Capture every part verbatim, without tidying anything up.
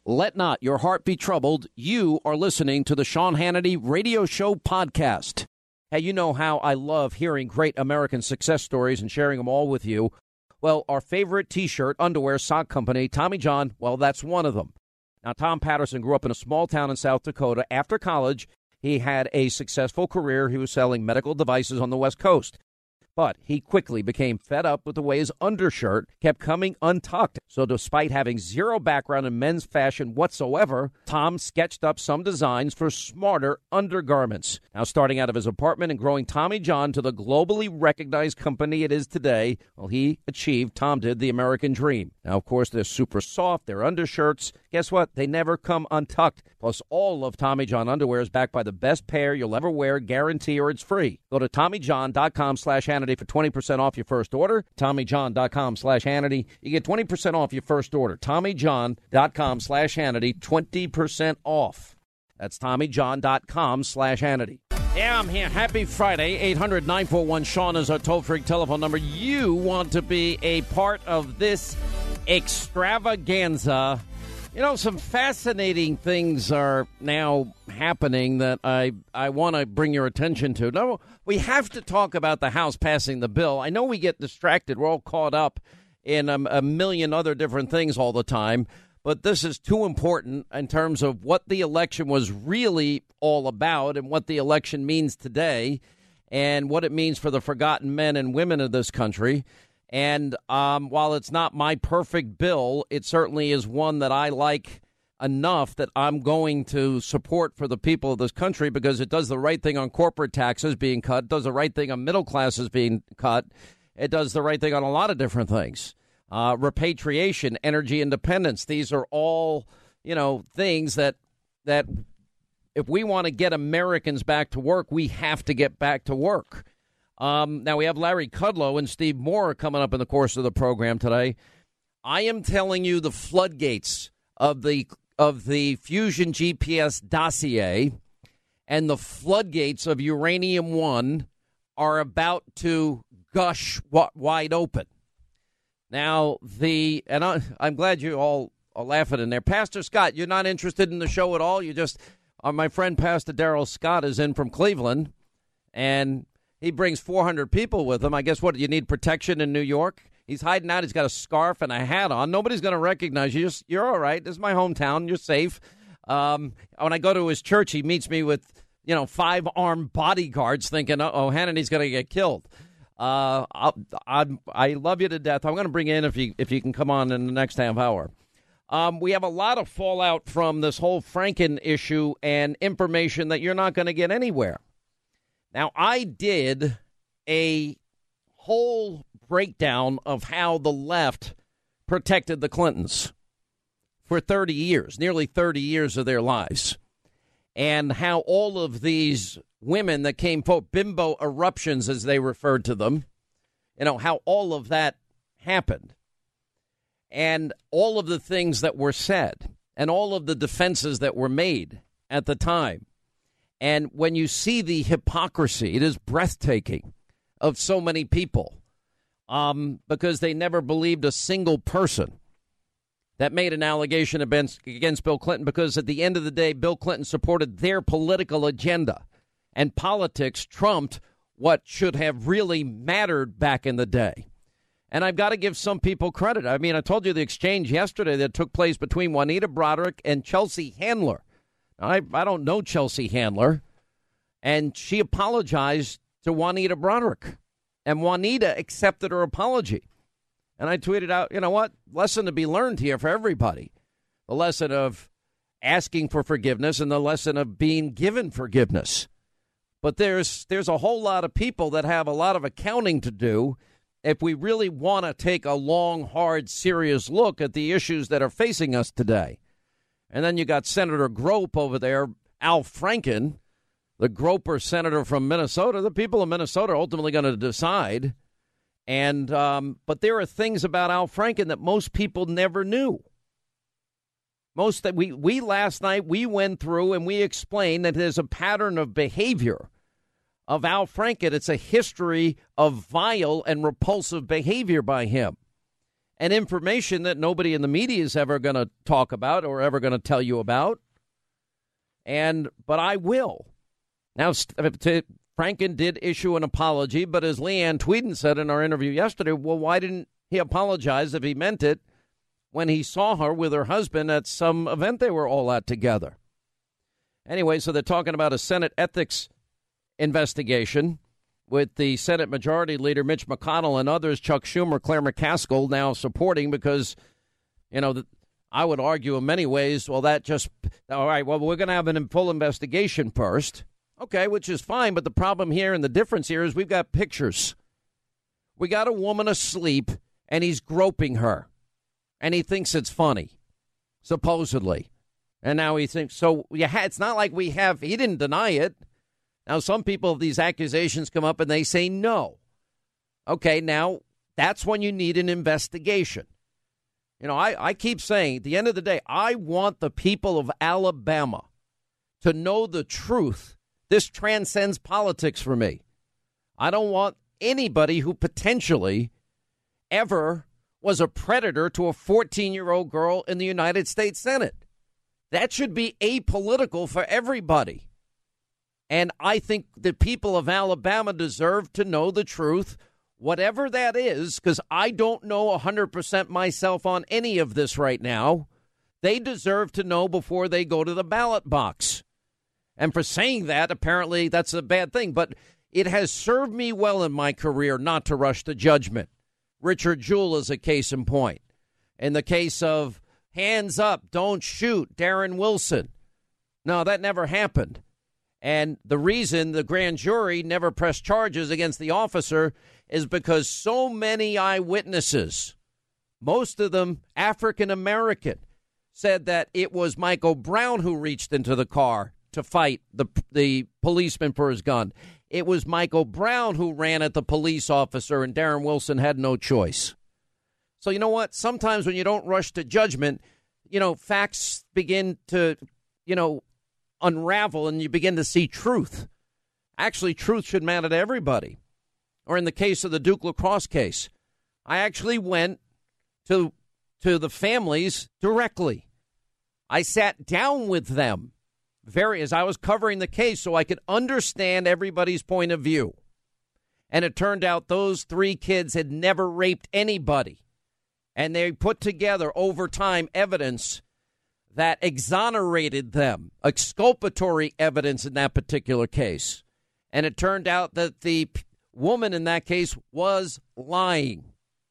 Let not your heart be troubled. You are listening to the Sean Hannity Radio Show podcast. Hey, you know how I love hearing great American success stories and sharing them all with you. Well, our favorite T-shirt, underwear, sock company, Tommy John, well, that's one of them. Now, Tom Patterson grew up in a small town in South Dakota. After college, he had a successful career. He was selling medical devices on the West Coast. But he quickly became fed up with the way his undershirt kept coming untucked. So despite having zero background in men's fashion whatsoever, Tom sketched up some designs for smarter undergarments. Now, starting out of his apartment and growing Tommy John to the globally recognized company it is today, well, he achieved, Tom did, the American dream. Now, of course, they're super soft. They're undershirts. Guess what? They never come untucked. Plus, all of Tommy John underwear is backed by the best pair you'll ever wear, guarantee, or it's free. Go to TommyJohn.com slash Hannity for twenty percent off your first order. TommyJohn.com slash Hannity. You get twenty percent off your first order. TommyJohn.com slash Hannity. twenty percent off. That's TommyJohn.com slash Hannity. Yeah, I'm here. Happy Friday. eight hundred nine four one Sean is our toll-free telephone number. You want to be a part of this extravaganza. You know, some fascinating things are now happening that I, I want to bring your attention to. No, we have to talk about the House passing the bill. I know we get distracted. We're all caught up in a, a million other different things all the time. But this is too important in terms of what the election was really all about and what the election means today and what it means for the forgotten men and women of this country. And um, while it's not my perfect bill, it certainly is one that I like enough that I'm going to support for the people of this country because it does the right thing on corporate taxes being cut, does the right thing on middle classes being cut. It does the right thing on a lot of different things. Uh, repatriation, energy independence. These are all, you know, things that that if we want to get Americans back to work, we have to get back to work. Um, now, we have Larry Kudlow and Steve Moore coming up in the course of the program today. I am telling you the floodgates of the of the Fusion G P S dossier and the floodgates of Uranium One are about to gush w- wide open. Now, the and I, I'm glad you all are laughing in there. Pastor Scott, you're not interested in the show at all? You just, uh, my friend Pastor Darrell Scott is in from Cleveland, and he brings four hundred people with him. I guess what, you need protection in New York? He's hiding out. He's got a scarf and a hat on. Nobody's going to recognize you. You're, you're all right. This is my hometown. You're safe. Um, when I go to his church, he meets me with, you know, five armed bodyguards thinking, uh-oh, Hannity's going to get killed. Uh, I, I I love you to death. I'm going to bring you in if you if you can come on in the next half hour. Um, we have a lot of fallout from this whole Franken issue and information that you're not going to get anywhere. Now, I did a whole breakdown of how the left protected the Clintons for thirty years, nearly thirty years of their lives, and how all of these women that came forward, bimbo eruptions, as they referred to them, you know, how all of that happened and all of the things that were said and all of the defenses that were made at the time. And when you see the hypocrisy, it is breathtaking of so many people um, because they never believed a single person that made an allegation against, against Bill Clinton, because at the end of the day, Bill Clinton supported their political agenda. And politics trumped what should have really mattered back in the day. And I've got to give some people credit. I mean, I told you the exchange yesterday that took place between Juanita Broaddrick and Chelsea Handler. I, I don't know Chelsea Handler. And she apologized to Juanita Broaddrick. And Juanita accepted her apology. And I tweeted out, you know what? Lesson to be learned here for everybody. The lesson of asking for forgiveness and the lesson of being given forgiveness. But there's there's a whole lot of people that have a lot of accounting to do if we really want to take a long, hard, serious look at the issues that are facing us today. And then you got Senator Grope over there, Al Franken, the Groper senator from Minnesota. The people of Minnesota are ultimately going to decide. And um, but there are things about Al Franken that most people never knew. Most that we we last night we went through and we explained that there's a pattern of behavior of Al Franken. It's a history of vile and repulsive behavior by him. and information that nobody in the media is ever going to talk about or ever going to tell you about. And but I will. Now, Franken did issue an apology, but as Leanne Tweeden said in our interview yesterday, well, why didn't he apologize if he meant it when he saw her with her husband at some event they were all at together? Anyway, so they're talking about a Senate ethics investigation with the Senate Majority Leader Mitch McConnell and others, Chuck Schumer, Claire McCaskill, now supporting because, you know, I would argue in many ways, well, that just, all right, well, we're going to have a full investigation first. Okay, which is fine, but the problem here and the difference here is we've got pictures. We got a woman asleep, and he's groping her, and he thinks it's funny, supposedly. And now he thinks, so yeah, it's not like we have, he didn't deny it. Now, some people, these accusations come up and they say no. Okay, now that's when you need an investigation. You know, I, I keep saying at the end of the day, I want the people of Alabama to know the truth. This transcends politics for me. I don't want anybody who potentially ever was a predator to a fourteen-year-old girl in the United States Senate. That should be apolitical for everybody. And I think the people of Alabama deserve to know the truth, whatever that is, because I don't know one hundred percent myself on any of this right now. They deserve to know before they go to the ballot box. And for saying that, apparently that's a bad thing. But it has served me well in my career not to rush to judgment. Richard Jewell is a case in point. In the case of hands up, don't shoot, Darren Wilson. No, that never happened. And the reason the grand jury never pressed charges against the officer is because so many eyewitnesses, most of them African American, said that it was Michael Brown who reached into the car to fight the the policeman for his gun. It was Michael Brown who ran at the police officer, and Darren Wilson had no choice. So you know what? Sometimes when you don't rush to judgment, you know, facts begin to, you know, unravel and you begin to see truth. Actually, truth should matter to everybody. Or in the case of the Duke lacrosse case, I actually went to to the families directly. I sat down with them very as I was covering the case so I could understand everybody's point of view. And it turned out those three kids had never raped anybody. And they put together over time evidence that exonerated them, exculpatory evidence in that particular case. And it turned out that the p- woman in that case was lying.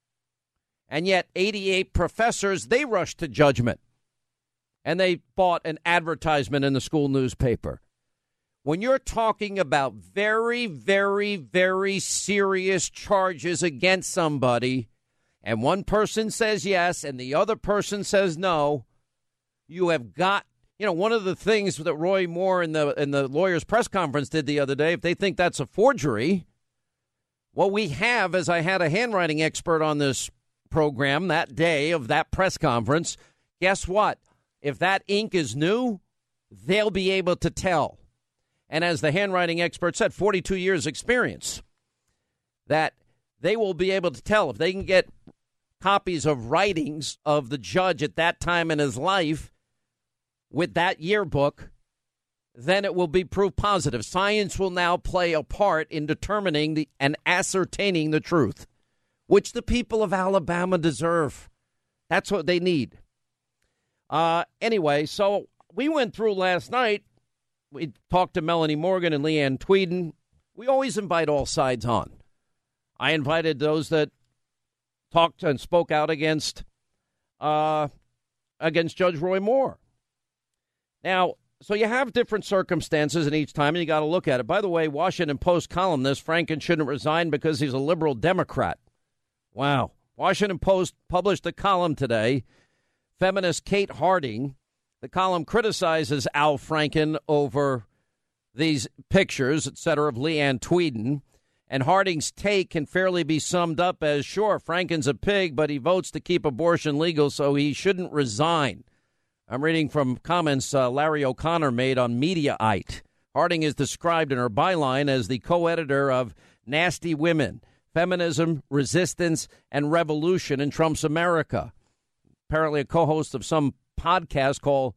And yet eighty-eight professors, they rushed to judgment. And they bought an advertisement in the school newspaper. When you're talking about very, very, very serious charges against somebody, and one person says yes and the other person says no, you have got, you know, one of the things that Roy Moore in the in the lawyers' press conference did the other day, if they think that's a forgery, what we have, as I had a handwriting expert on this program that day of that press conference, guess what? If that ink is new, they'll be able to tell. And as the handwriting expert said, forty-two years experience, that they will be able to tell if they can get copies of writings of the judge at that time in his life with that yearbook, then it will be proof positive. Science will now play a part in determining the, and ascertaining the truth, which the people of Alabama deserve. That's what they need. Uh, anyway, so we went through last night. We talked to Melanie Morgan and Leanne Tweeden. We always invite all sides on. I invited those that talked and spoke out against uh, against Judge Roy Moore. Now, so you have different circumstances in each time, and you got to look at it. By the way, Washington Post columnist Franken shouldn't resign because he's a liberal Democrat. Wow. Washington Post published a column today. Feminist Kate Harding, the column criticizes Al Franken over these pictures, et cetera, of Leanne Tweeden. And Harding's take can fairly be summed up as, sure, Franken's a pig, but he votes to keep abortion legal, so he shouldn't resign. I'm reading from comments uh, Larry O'Connor made on Mediaite. Harding is described in her byline as the co-editor of Nasty Women, Feminism, Resistance, and Revolution in Trump's America. Apparently a co-host of some podcast called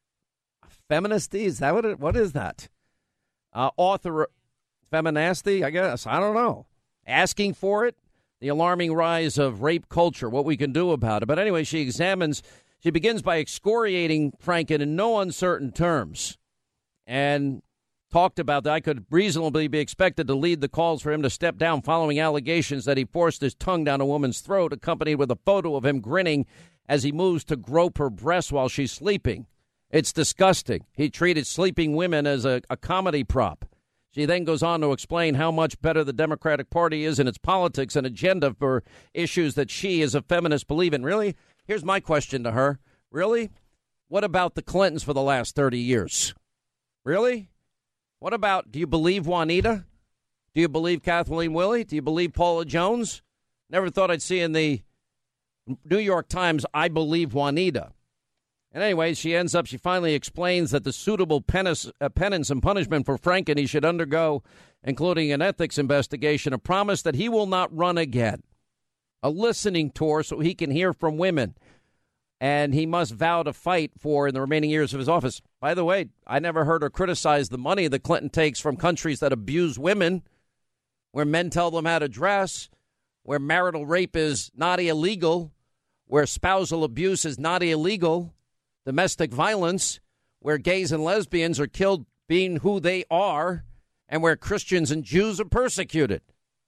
Feministy. Is that what it, what is that? Uh, author Feminasty, I guess. I don't know. Asking for it. The alarming rise of rape culture, what we can do about it. But anyway, she examines, she begins by excoriating Franken in no uncertain terms. And talked about that I could reasonably be expected to lead the calls for him to step down following allegations that he forced his tongue down a woman's throat, accompanied with a photo of him grinning as he moves to grope her breasts while she's sleeping. It's disgusting. He treated sleeping women as a, a comedy prop. She then goes on to explain how much better the Democratic Party is in its politics and agenda for issues that she, as a feminist, believe in. Really? Here's my question to her. Really? What about the Clintons for the last thirty years? Really? What about, do you believe Juanita? Do you believe Kathleen Willey? Do you believe Paula Jones? Never thought I'd see in the New York Times, I believe Juanita. And anyway, she ends up, she finally explains that the suitable penance, uh, penance and punishment for Franken he should undergo, including an ethics investigation, a promise that he will not run again, a listening tour so he can hear from women, and he must vow to fight for in the remaining years of his office. By the way, I never heard her criticize the money that Clinton takes from countries that abuse women, where men tell them how to dress, where marital rape is not illegal, where spousal abuse is not illegal, domestic violence, where gays and lesbians are killed being who they are, and where Christians and Jews are persecuted.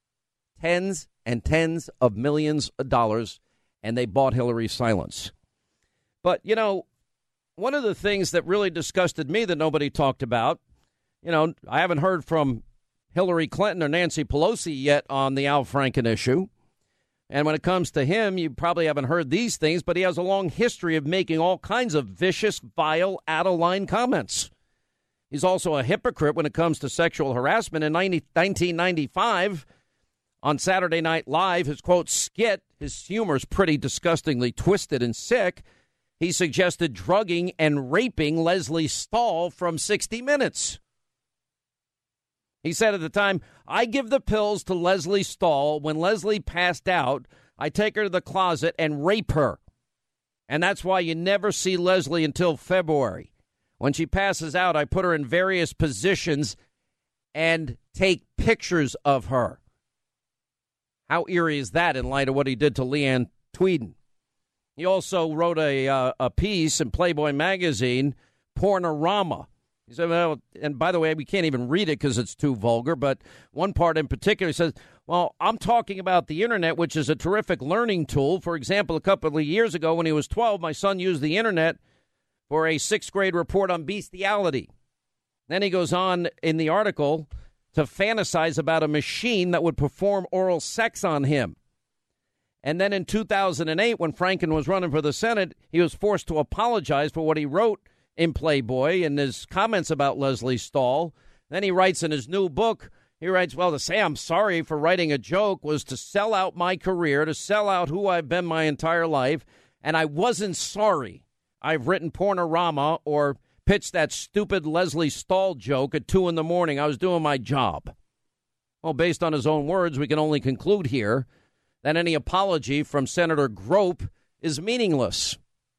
Tens and tens of millions of dollars, and they bought Hillary's silence. But, you know, one of the things that really disgusted me that nobody talked about, you know, I haven't heard from Hillary Clinton or Nancy Pelosi yet on the Al Franken issue. And when it comes to him, you probably haven't heard these things, but he has a long history of making all kinds of vicious, vile, out-of-line comments. He's also a hypocrite when it comes to sexual harassment. In nineteen ninety-five, on Saturday Night Live, his, quote, skit, his humor is pretty disgustingly twisted and sick. He suggested drugging and raping Leslie Stahl from sixty minutes. He said at the time, I give the pills to Leslie Stahl. When Leslie passed out, I take her to the closet and rape her. And that's why you never see Leslie until February. When she passes out, I put her in various positions and take pictures of her. How eerie is that in light of what he did to Leanne Tweeden? He also wrote a, uh, a piece in Playboy magazine, Pornorama. He said, well, and by the way, we can't even read it because it's too vulgar, but one part in particular says, well, I'm talking about the Internet, which is a terrific learning tool. For example, a couple of years ago when he was twelve, my son used the Internet for a sixth grade report on bestiality. Then he goes on in the article to fantasize about a machine that would perform oral sex on him. And then in two thousand eight, when Franken was running for the Senate, he was forced to apologize for what he wrote in Playboy and his comments about Leslie Stahl. Then he writes in his new book, he writes, well, to say I'm sorry for writing a joke was to sell out my career, to sell out who I've been my entire life, and I wasn't sorry. I've written Pornorama or pitched that stupid Leslie Stahl joke at two in the morning. I was doing my job. Well, based on his own words, we can only conclude here that any apology from Senator Grope is meaningless.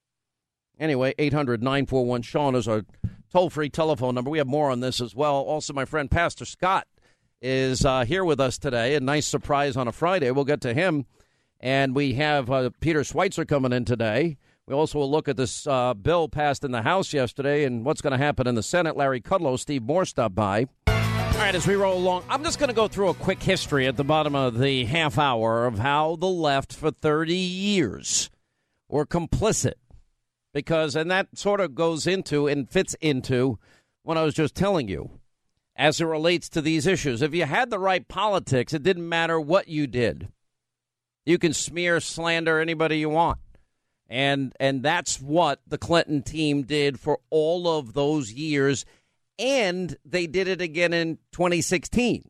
Anyway, eight hundred nine four one Sean is our toll-free telephone number. We have more on this as well. Also, my friend Pastor Scott is uh, here with us today. A nice surprise on a Friday. We'll get to him. And we have uh, Peter Schweitzer coming in today. We also will look at this uh, bill passed in the House yesterday and what's going to happen in the Senate. Larry Kudlow, Steve Moore stopped by. All right, as we roll along, I'm just going to go through a quick history at the bottom of the half hour of how the left for thirty years were complicit. Because, and that sort of goes into and fits into what I was just telling you as it relates to these issues. If you had the right politics, it didn't matter what you did. You can smear, slander anybody you want. And and that's what the Clinton team did for all of those years. And they did it again in twenty sixteen.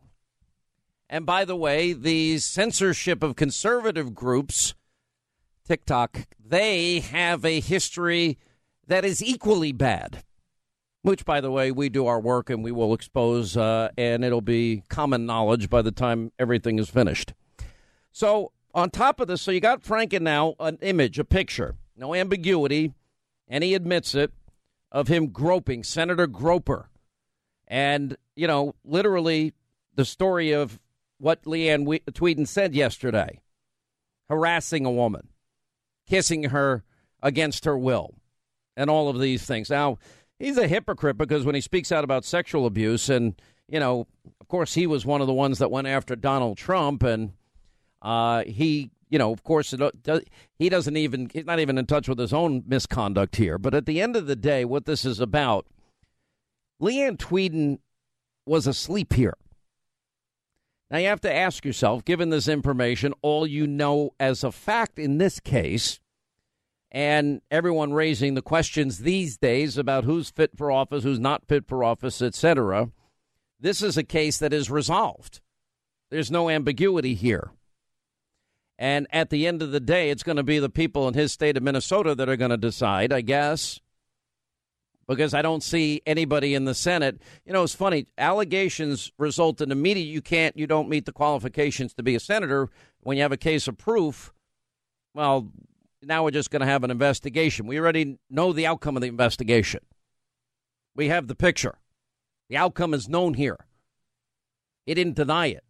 And by the way, the censorship of conservative groups, TikTok, they have a history that is equally bad, which, by the way, we do our work and we will expose, uh, and it'll be common knowledge by the time everything is finished. So on top of this, so you got Franken now, an image, a picture, no ambiguity, and he admits it, of him groping, Senator Groper. And, you know, literally the story of what Leanne Tweeden said yesterday, harassing a woman, kissing her against her will, and all of these things. Now, he's a hypocrite because when he speaks out about sexual abuse, and, you know, of course, he was one of the ones that went after Donald Trump, and uh, he, you know, of course, he doesn't even, he's not even in touch with his own misconduct here. But at the end of the day, what this is about, Leanne Tweeden was asleep here. Now, you have to ask yourself, given this information, all you know as a fact in this case, and everyone raising the questions these days about who's fit for office, who's not fit for office, et cetera, this is a case that is resolved. There's no ambiguity here. And at the end of the day, it's going to be the people in his state of Minnesota that are going to decide, I guess, because I don't see anybody in the Senate. You know, it's funny. Allegations result in immediate. You can't, you don't meet the qualifications to be a senator. When you have a case of proof, well, now we're just going to have an investigation. We already know the outcome of the investigation. We have the picture. The outcome is known here. He didn't deny it.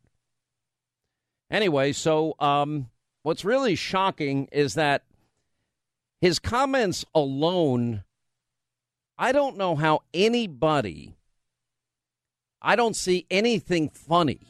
Anyway, so um, what's really shocking is that his comments alone, I don't know how anybody, I don't see anything funny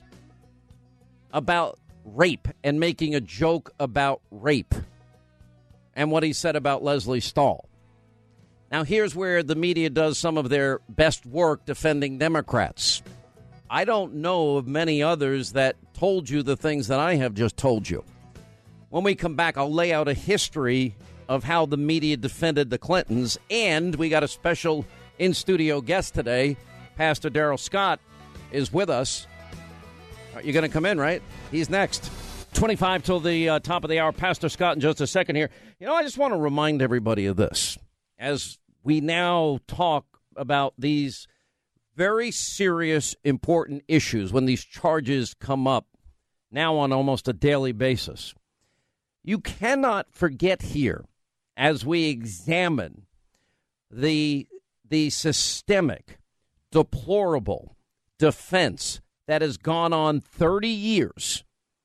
about rape and making a joke about rape and what he said about Leslie Stahl. Now, here's where the media does some of their best work defending Democrats. I don't know of many others that told you the things that I have just told you. When we come back, I'll lay out a history of how the media defended the Clintons, and we got a special in-studio guest today. Pastor Darrell Scott is with us. You're going to come in, right? He's next. twenty-five till the uh, top of the hour. Pastor Scott in just a second here. You know, I just want to remind everybody of this. As we now talk about these very serious, important issues, when these charges come up now on almost a daily basis, you cannot forget here, as we examine the the systemic, deplorable defense that has gone on thirty years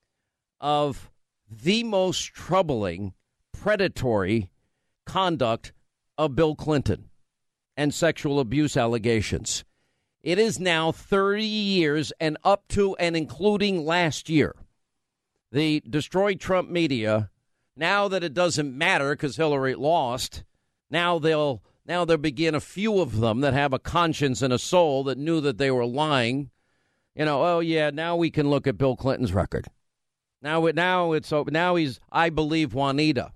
of the most troubling, predatory conduct of Bill Clinton and sexual abuse allegations. It is now thirty years and up to and including last year. The destroyed Trump media, now that it doesn't matter because Hillary lost, now they'll now they'll begin a few of them that have a conscience and a soul that knew that they were lying. You know, oh yeah, now we can look at Bill Clinton's record. Now it now it's now he's I believe Juanita.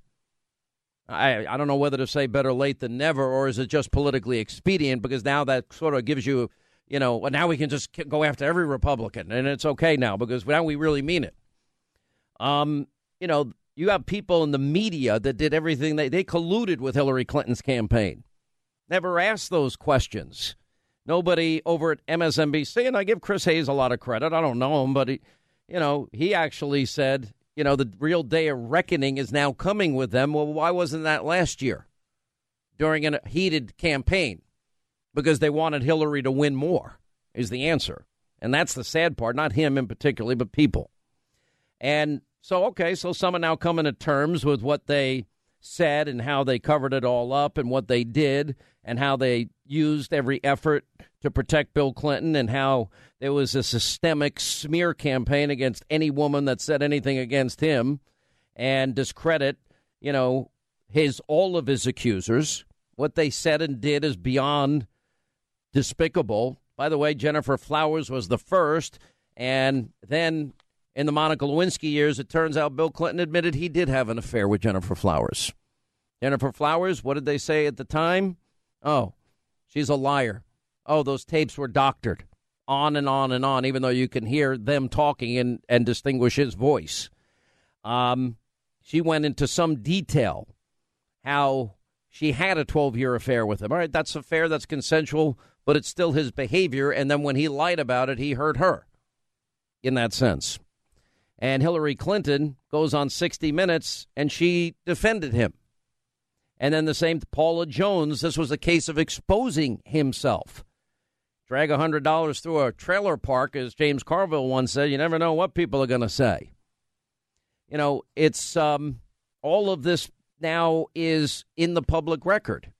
I I don't know whether to say better late than never, or is it just politically expedient because now that sort of gives you, you know, now we can just go after every Republican and it's okay now because now we really mean it. Um, you know, you have people in the media that did everything. They, they colluded with Hillary Clinton's campaign. Never asked those questions. Nobody over at M S N B C, and I give Chris Hayes a lot of credit. I don't know him, but, he, you know, he actually said, you know, the real day of reckoning is now coming with them. Well, why wasn't that last year during a heated campaign? Because they wanted Hillary to win more is the answer. And that's the sad part, not him in particular, but people. And so, okay, so some are now coming to terms with what they said and how they covered it all up and what they did and how they used every effort to protect Bill Clinton and how there was a systemic smear campaign against any woman that said anything against him and discredit, you know, his all of his accusers. What they said and did is beyond despicable. By the way, Jennifer Flowers was the first, and then in the Monica Lewinsky years, it turns out Bill Clinton admitted he did have an affair with Jennifer Flowers. Jennifer Flowers, what did they say at the time? Oh, she's a liar. Oh, those tapes were doctored. On and on and on, even though you can hear them talking and, and distinguish his voice. Um, she went into some detail how she had a twelve-year affair with him. All right, that's affair, that's consensual, but it's still his behavior. And then when he lied about it, he hurt her in that sense. And Hillary Clinton goes on sixty minutes, and she defended him. And then the same Paula Jones, this was a case of exposing himself. Drag one hundred dollars through a trailer park, as James Carville once said. You never know what people are going to say. You know, it's um, all of this now is in the public record.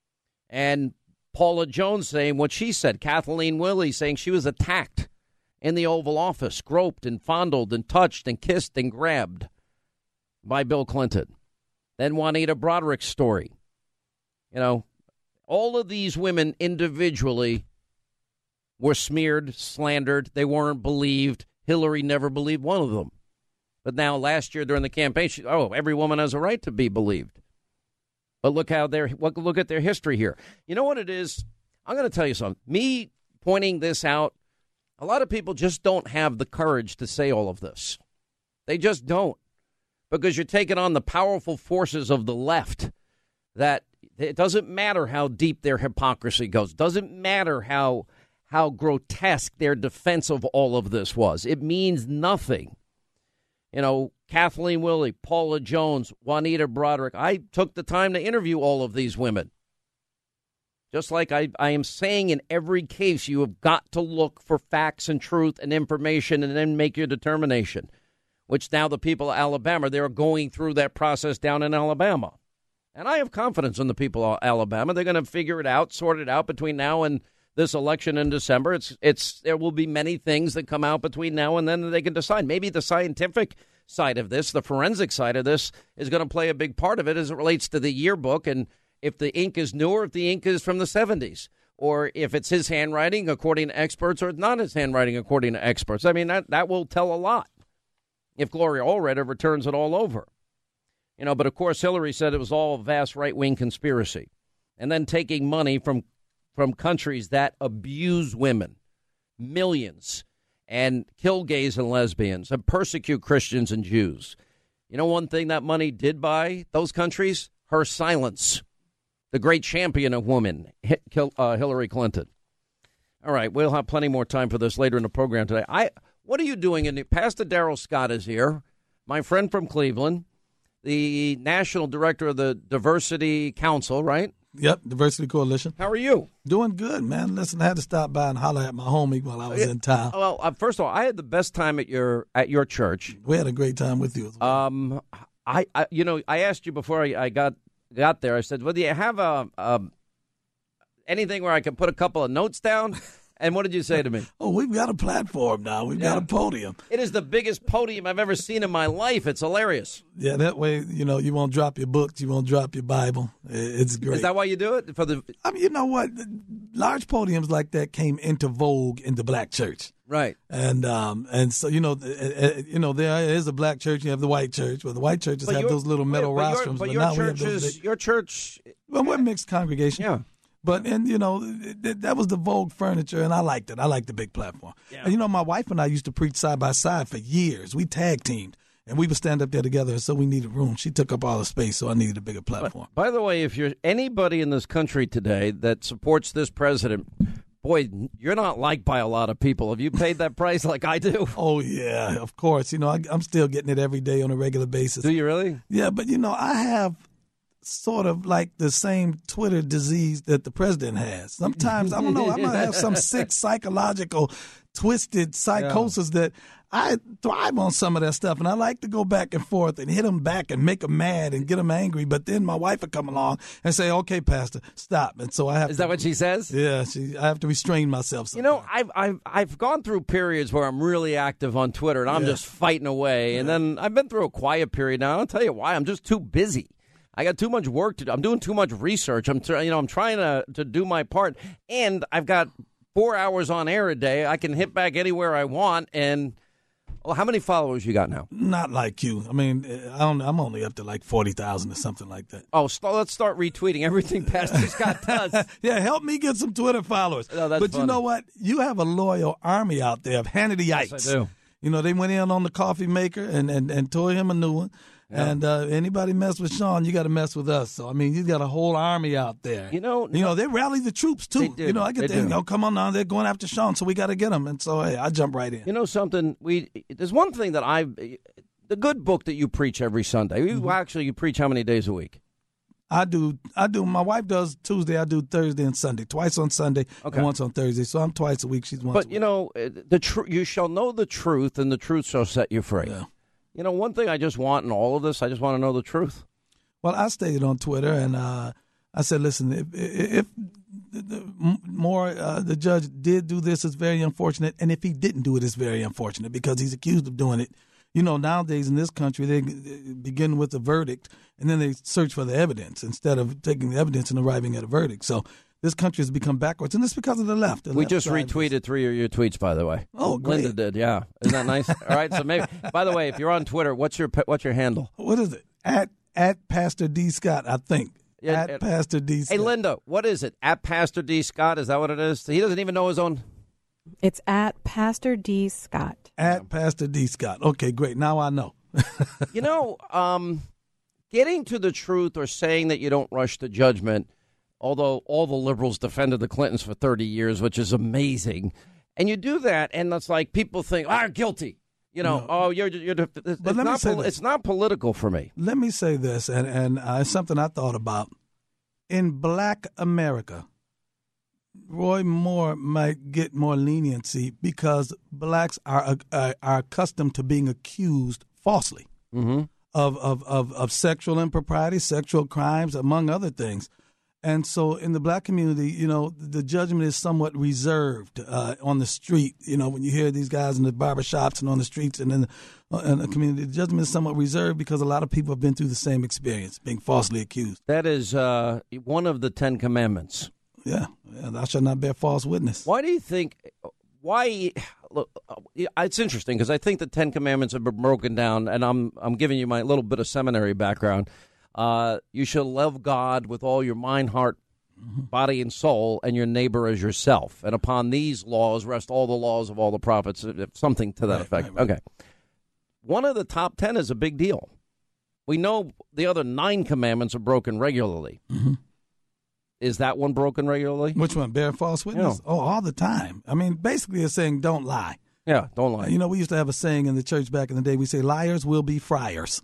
And Paula Jones saying what she said. Kathleen Willey saying she was attacked in the Oval Office, groped and fondled and touched and kissed and grabbed by Bill Clinton. Then Juanita Broderick's story. You know, all of these women individually were smeared, slandered. They weren't believed. Hillary never believed one of them. But now last year during the campaign, she, oh, every woman has a right to be believed. But look how they're, look at their history here. You know what it is? I'm going to tell you something. Me pointing this out, a lot of people just don't have the courage to say all of this. They just don't. Because you're taking on the powerful forces of the left that it doesn't matter how deep their hypocrisy goes. Doesn't matter how how grotesque their defense of all of this was. It means nothing. You know, Kathleen Willey, Paula Jones, Juanita Broderick. I took the time to interview all of these women. Just like I, I am saying in every case, you have got to look for facts and truth and information and then make your determination, which now the people of Alabama, they're going through that process down in Alabama. And I have confidence in the people of Alabama. They're going to figure it out, sort it out between now and this election in December. It's it's there will be many things that come out between now and then that they can decide. Maybe the scientific side of this, the forensic side of this, is going to play a big part of it as it relates to the yearbook and if the ink is new or if the ink is from the seventies, or if it's his handwriting according to experts or it's not his handwriting according to experts. I mean, that, that will tell a lot if Gloria Allred returns it all over. You know, but of course, Hillary said it was all a vast right-wing conspiracy. And then taking money from from countries that abuse women, millions, and kill gays and lesbians and persecute Christians and Jews. You know one thing that money did buy those countries? Her silence. The great champion of women, uh, Hillary Clinton. All right, we'll have plenty more time for this later in the program today. I, what are you doing? In the, Pastor Darrell Scott is here, my friend from Cleveland, the national director of the Diversity Council, right? Yep, Diversity Coalition. How are you? Doing good, man. Listen, I had to stop by and holler at my homie while I was in town. Well, uh, first of all, I had the best time at your at your church. We had a great time with you as well. Um, I, I you know, I asked you before I, I got got there. I said, "Well, do you have a, a anything where I can put a couple of notes down?" And what did you say to me? Oh, we've got a platform now. We've yeah. got a podium. It is the biggest podium I've ever seen in my life. It's hilarious. Yeah, that way, you know, you won't drop your books. You won't drop your Bible. It's great. Is that why you do it? For the? I mean, you know what? Large podiums like that came into vogue in the black church. Right. And um and so, you know, uh, you know, there is a black church. You have the white church. Well, the white churches but have those little metal but rostrums. Your, but, but your now church we have those is, big, your church. Well, we're a mixed congregation. Yeah. But, and, you know, th- that was the Vogue furniture, and I liked it. I liked the big platform. Yeah. And, you know, my wife and I used to preach side by side for years. We tag teamed, and we would stand up there together, and so we needed room. She took up all the space, so I needed a bigger platform. By, by the way, if you're anybody in this country today that supports this president, boy, you're not liked by a lot of people. Have you paid that price like I do? Oh, yeah, of course. You know, I, I'm still getting it every day on a regular basis. Do you really? Yeah, but, you know, I have sort of like the same Twitter disease that the president has. Sometimes, I don't know, I might have some sick psychological, twisted psychosis yeah. that I thrive on some of that stuff. And I like to go back and forth and hit them back and make them mad and get them angry. But then my wife would come along and say, okay, Pastor, stop. And so I have Is to, that what she says? Yeah, she, I have to restrain myself sometimes. You know, I've, I've, I've gone through periods where I'm really active on Twitter and I'm yeah. just fighting away. Yeah. And then I've been through a quiet period now. I'll tell you why. I'm just too busy. I got too much work to do. I'm doing too much research. I'm, you know, I'm trying to, to do my part, and I've got four hours on air a day. I can hit back anywhere I want. And well, how many followers you got now? Not like you. I mean, I don't, I'm only up to like forty thousand or something like that. Oh, st- let's start retweeting everything Pastor Scott does. Yeah, help me get some Twitter followers. Oh, that's but funny. You know what? You have a loyal army out there of Hannity-ites. Yes, I do. You know, they went in on the coffee maker and, and, and tore him a new one. Yeah. And uh, anybody mess with Sean, you got to mess with us. So, I mean, he's got a whole army out there. You know, you know they rally the troops, too. They you know, I get there, you know, come on now, they're going after Sean, so we got to get him. And so, hey, I jump right in. You know something? We There's one thing that I, the good book that you preach every Sunday. You mm-hmm. Actually, you preach how many days a week? I do. I do. My wife does Tuesday. I do Thursday and Sunday. Twice on Sunday okay. and once on Thursday. So I'm twice a week. She's once. But a you know, the tr- you shall know the truth, and the truth shall set you free. Yeah. You know, one thing I just want in all of this, I just want to know the truth. Well, I stated on Twitter, and uh, I said, listen, if, if the, the more uh, the judge did do this, it's very unfortunate, and if he didn't do it, it's very unfortunate because he's accused of doing it. You know, nowadays in this country, they begin with a verdict, and then they search for the evidence instead of taking the evidence and arriving at a verdict. So this country has become backwards, and it's because of the left. The we left just retweeted three of your tweets, by the way. Oh, great. Linda did, yeah. Isn't that nice? All right, so maybe, by the way, if you're on Twitter, what's your what's your handle? What is it? At at Pastor D. Scott, I think. Yeah, at, at Pastor D. Scott. Hey, Linda, what is it? At Pastor D. Scott, is that what it is? He doesn't even know his own... It's at Pastor D. Scott. At Pastor D. Scott. Okay, great. Now I know. You know, um, getting to the truth or saying that you don't rush to judgment, although all the liberals defended the Clintons for thirty years, which is amazing, and you do that, and it's like people think, ah, guilty. You know, no. oh, you're, you're, it's, but let not me say pol- it's not political for me. Let me say this, and, and uh, it's something I thought about. In black America, Roy Moore might get more leniency because blacks are uh, are accustomed to being accused falsely mm-hmm. of, of, of, of sexual impropriety, sexual crimes, among other things. And so in the black community, you know, the judgment is somewhat reserved uh, on the street. You know, when you hear these guys in the barbershops and on the streets and in the, uh, in the community, the judgment is somewhat reserved because a lot of people have been through the same experience, being falsely accused. That is uh, one of the Ten Commandments. Yeah, yeah, thou shalt not bear false witness. Why do you think, why, look, it's interesting because I think the Ten Commandments have been broken down, and I'm I'm giving you my little bit of seminary background. Uh, you shall love God with all your mind, heart, mm-hmm. body, and soul, and your neighbor as yourself. And upon these laws rest all the laws of all the prophets, something to that right, effect. Right, right. Okay. One of the top ten is a big deal. We know the other nine commandments are broken regularly. Mm-hmm. Is that one broken regularly? Which one? Bear false witness? Yeah. Oh, all the time. I mean, basically it's saying don't lie. Yeah, don't lie. Uh, you know, we used to have a saying in the church back in the day. We say liars will be friars.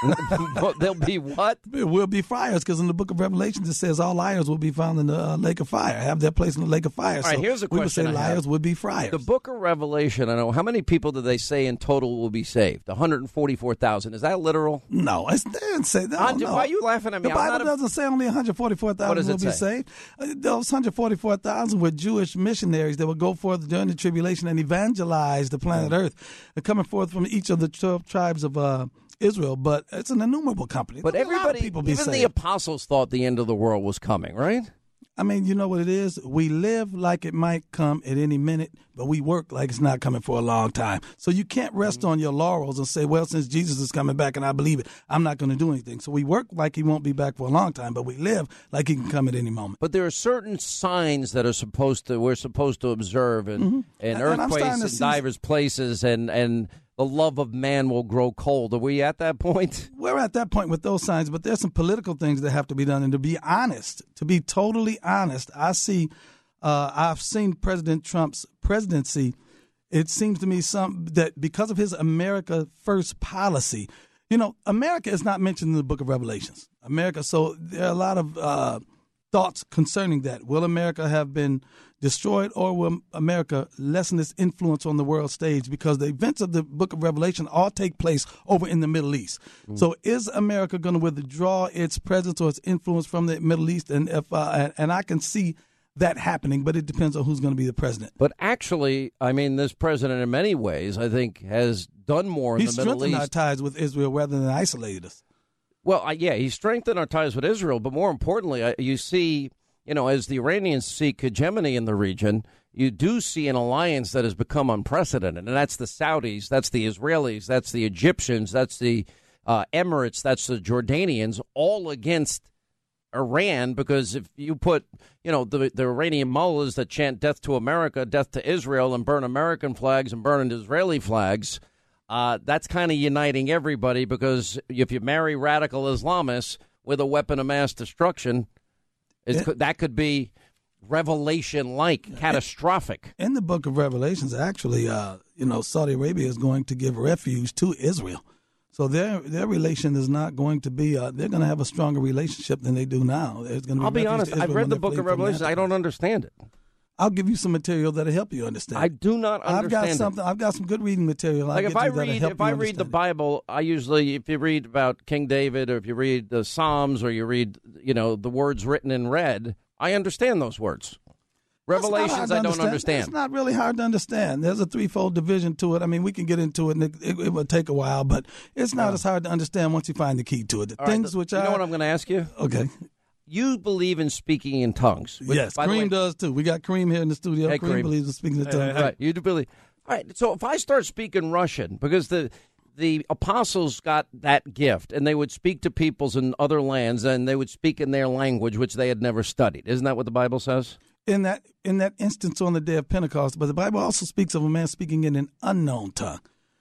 They'll be what? Will be friars, because in the book of Revelation it says all liars will be found in the uh, lake of fire, have their place in the lake of fire. All right, so here's a question we would say I liars have. would be friars. The book of Revelation, I know, how many people do they say in total will be saved? one hundred forty-four thousand. Is that literal? No, it's, they didn't say that. No. Why are you laughing at me? The Bible a... doesn't say only one hundred forty-four thousand will be say? saved. Uh, those one hundred forty-four thousand were Jewish missionaries that would go forth during the tribulation and evangelize the planet Earth, uh, coming forth from each of the twelve tribes of uh, Israel, but it's an innumerable company. But There's everybody, people be even saved. the apostles thought the end of the world was coming, right? I mean, you know what it is? We live like it might come at any minute, but we work like it's not coming for a long time. So you can't rest mm-hmm. on your laurels and say, well, since Jesus is coming back and I believe it, I'm not going to do anything. So we work like he won't be back for a long time, but we live like he can come at any moment. But there are certain signs that are supposed to, we're supposed to observe in, mm-hmm. in and, earthquakes and in divers places, and, and the love of man will grow cold. Are we at that point? We're at that point with those signs, but there's some political things that have to be done. And to be honest, to be totally honest, I see, uh, I've seen President Trump's presidency. It seems to me some that because of his America First policy, you know, America is not mentioned in the book of Revelations. America, so there are a lot of uh, thoughts concerning that. Will America have been destroyed, or will America lessen its influence on the world stage? Because the events of the book of Revelation all take place over in the Middle East. Mm. So is America going to withdraw its presence or its influence from the Middle East? And if uh, and, and I can see that happening, but it depends on who's going to be the president. But actually, I mean, this president in many ways, I think, has done more in He's the Middle East. He's strengthened our ties with Israel rather than isolated us. Well, I, yeah, he strengthened our ties with Israel, but more importantly, I, you see, you know, as the Iranians seek hegemony in the region, you do see an alliance that has become unprecedented, and that's the Saudis, that's the Israelis, that's the Egyptians, that's the uh, Emirates, that's the Jordanians, all against Iran, because if you put, you know, the, the Iranian mullahs that chant death to America, death to Israel, and burn American flags and burn Israeli flags, uh, that's kind of uniting everybody, because if you marry radical Islamists with a weapon of mass destruction, it's, it, that could be Revelation-like, catastrophic. In the book of Revelations, actually, uh, you know, Saudi Arabia is going to give refuge to Israel. So their their relation is not going to be, uh, they're going to have a stronger relationship than they do now. There's going to be I'll be honest, I've read the book of Revelation. I don't understand it. I'll give you some material that'll help you understand. I do not understand I've got it. something. I've got some good reading material. Like I'll if I get you read, help if you I read the understand. Bible, I usually, if you read about King David, or if you read the Psalms, or you read, you know, the words written in red, I understand those words. Revelations, I don't understand. It's not really hard to understand. There's a threefold division to it. I mean, we can get into it, and it, it, it will take a while, but it's not yeah. as hard to understand once you find the key to it. The All things right, which you I know what I'm going to ask you? Okay. You believe in speaking in tongues. Which, yes, by Kareem the way, does too. We got Kareem here in the studio. Hey, Kareem, Kareem believes in speaking in tongues. Right, you do believe. All right, so if I start speaking Russian, because the the apostles got that gift, and they would speak to peoples in other lands, and they would speak in their language, which they had never studied. Isn't that what the Bible says? In that in that instance on the day of Pentecost, but the Bible also speaks of a man speaking in an unknown tongue.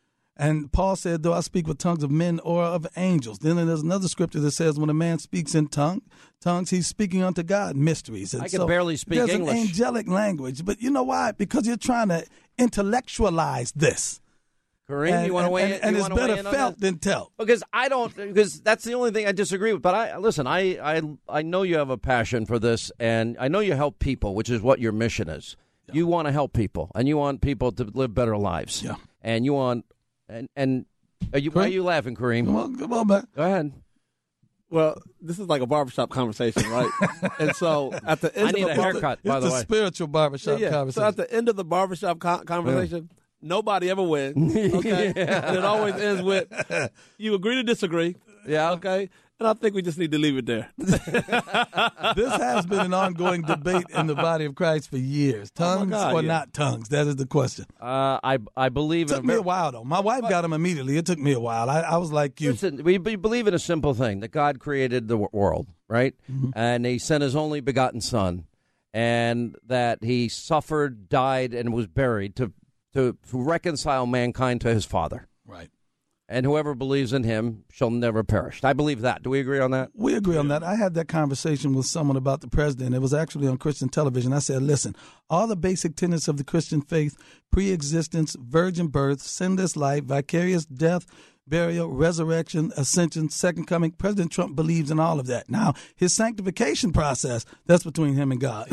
And Paul said, though I speak with tongues of men or of angels. Then there's another scripture that says when a man speaks in tongue, tongues, he's speaking unto God mysteries. And I can so barely speak there's English. There's an angelic language. But you know why? Because you're trying to intellectualize this. Kareem, and, you want to weigh and, in? And you it's better weigh in felt than tell. Because I don't, because that's the only thing I disagree with. But I listen, I, I, I know you have a passion for this, and I know you help people, which is what your mission is. Yeah. You want to help people, and you want people to live better lives. Yeah. And you want, and, and are you, why are you laughing, Kareem? Come on, come on, man. Go ahead. Well, this is like a barbershop conversation, right? And so at the end I need of the a haircut, it's by the the way. spiritual barbershop yeah, yeah. conversation. So at the end of the barbershop con- conversation, yeah. nobody ever wins. Okay, yeah. And it always ends with you agree to disagree. Yeah. Okay. And I think we just need to leave it there. This has been an ongoing debate in the body of Christ for years. Tongues oh God, or yeah. not tongues? That is the question. Uh, I I believe It took in a me very, a while, though. My wife got them immediately. It took me a while. I, I was like you. Listen, we, we believe in a simple thing, that God created the world, right? Mm-hmm. And he sent his only begotten son, and that he suffered, died, and was buried to, to, to reconcile mankind to his Father. Right. And whoever believes in him shall never perish. I believe that. Do we agree on that? We agree on that. I had that conversation with someone about the president. It was actually on Christian television. I said, listen, all the basic tenets of the Christian faith, pre-existence, virgin birth, sinless life, vicarious death, burial, resurrection, ascension, second coming. President Trump believes in all of that. Now, his sanctification process, that's between him and God.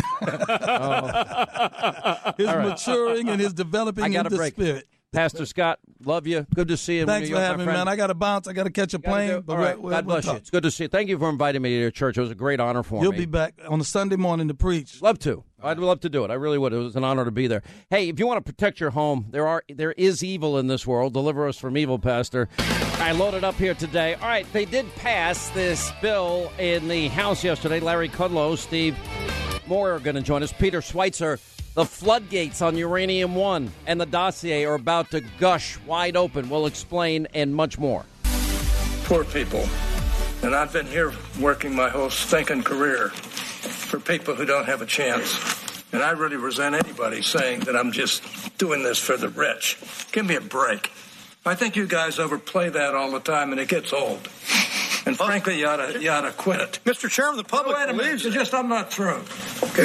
oh. His right. maturing and his developing in the break. spirit. Pastor Scott, love you. Good to see you. Thanks for having me, man. I got to bounce. I got to catch a plane. Do, but all right. we'll, God we'll bless talk. you. It's good to see you. Thank you for inviting me to your church. It was a great honor for You'll me. You'll be back on a Sunday morning to preach. Love to. I'd love to do it. I really would. It was an honor to be there. Hey, if you want to protect your home, there are there is evil in this world. Deliver us from evil, Pastor. I loaded up here today. All right, they did pass this bill in the House yesterday. Larry Kudlow, Steve Moore are going to join us. Peter Schweitzer. The floodgates on Uranium One and the dossier are about to gush wide open. We'll explain and much more. Poor people. And I've been here working my whole stinking career for people who don't have a chance. And I really resent anybody saying that I'm just doing this for the rich. Give me a break. I think you guys overplay that all the time, and it gets old. And frankly, you ought to, you ought to quit it. Mister Chairman, the public oh, wait a minute. believes it. Just, I'm not through. Okay.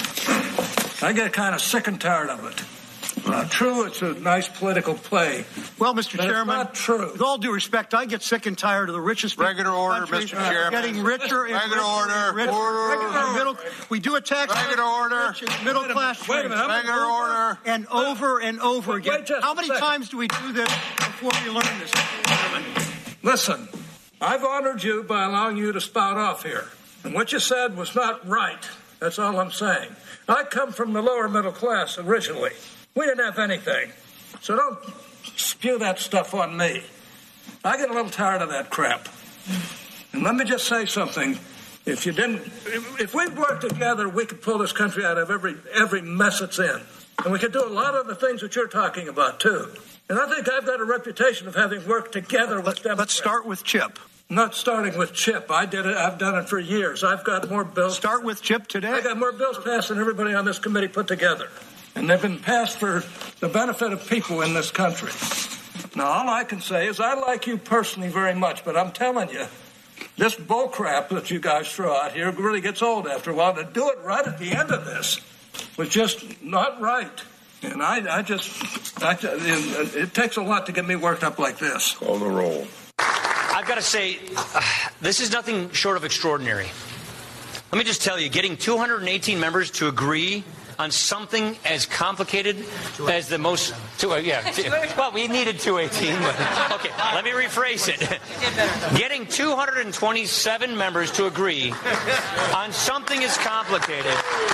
I get kind of sick and tired of it. Uh, true, it's a nice political play. Well, Mister But Chairman, it's not true. with all due respect, I get sick and tired of the richest people Regular in the order, country Mister Chairman. getting richer and Regular richer order. and richer. Order. Regular middle, we do a tax Regular order. rich and middle class Wait a minute. raise. Regular order. And over and over Wait, again. wait just How a many second. times do we do this before we learn this? Listen, I've honored you by allowing you to spout off here. And what you said was not right. That's all I'm saying. I come from the lower middle class originally. We didn't have anything. So don't spew that stuff on me. I get a little tired of that crap. And let me just say something. If you didn't, if, if we'd worked together, we could pull this country out of every every mess it's in. And we could do a lot of the things that you're talking about, too. And I think I've got a reputation of having worked together with Democrats. Let's start with Chip. Not starting with Chip. I did it. I've done it for years. I've got more bills. Start with Chip today. I got more bills passed than everybody on this committee put together. And they've been passed for the benefit of people in this country. Now, all I can say is I like you personally very much, but I'm telling you, this bull crap that you guys throw out here really gets old after a while. To do it right at the end of this was just not right. And I, I just, I, it takes a lot to get me worked up like this. Call the roll. I've got to say, uh, this is nothing short of extraordinary. Let me just tell you, getting two hundred eighteen members to agree on something as complicated as the most... Two, uh, yeah, two, well, we needed two eighteen. But, okay, let me rephrase it. Getting two hundred twenty-seven members to agree on something as complicated...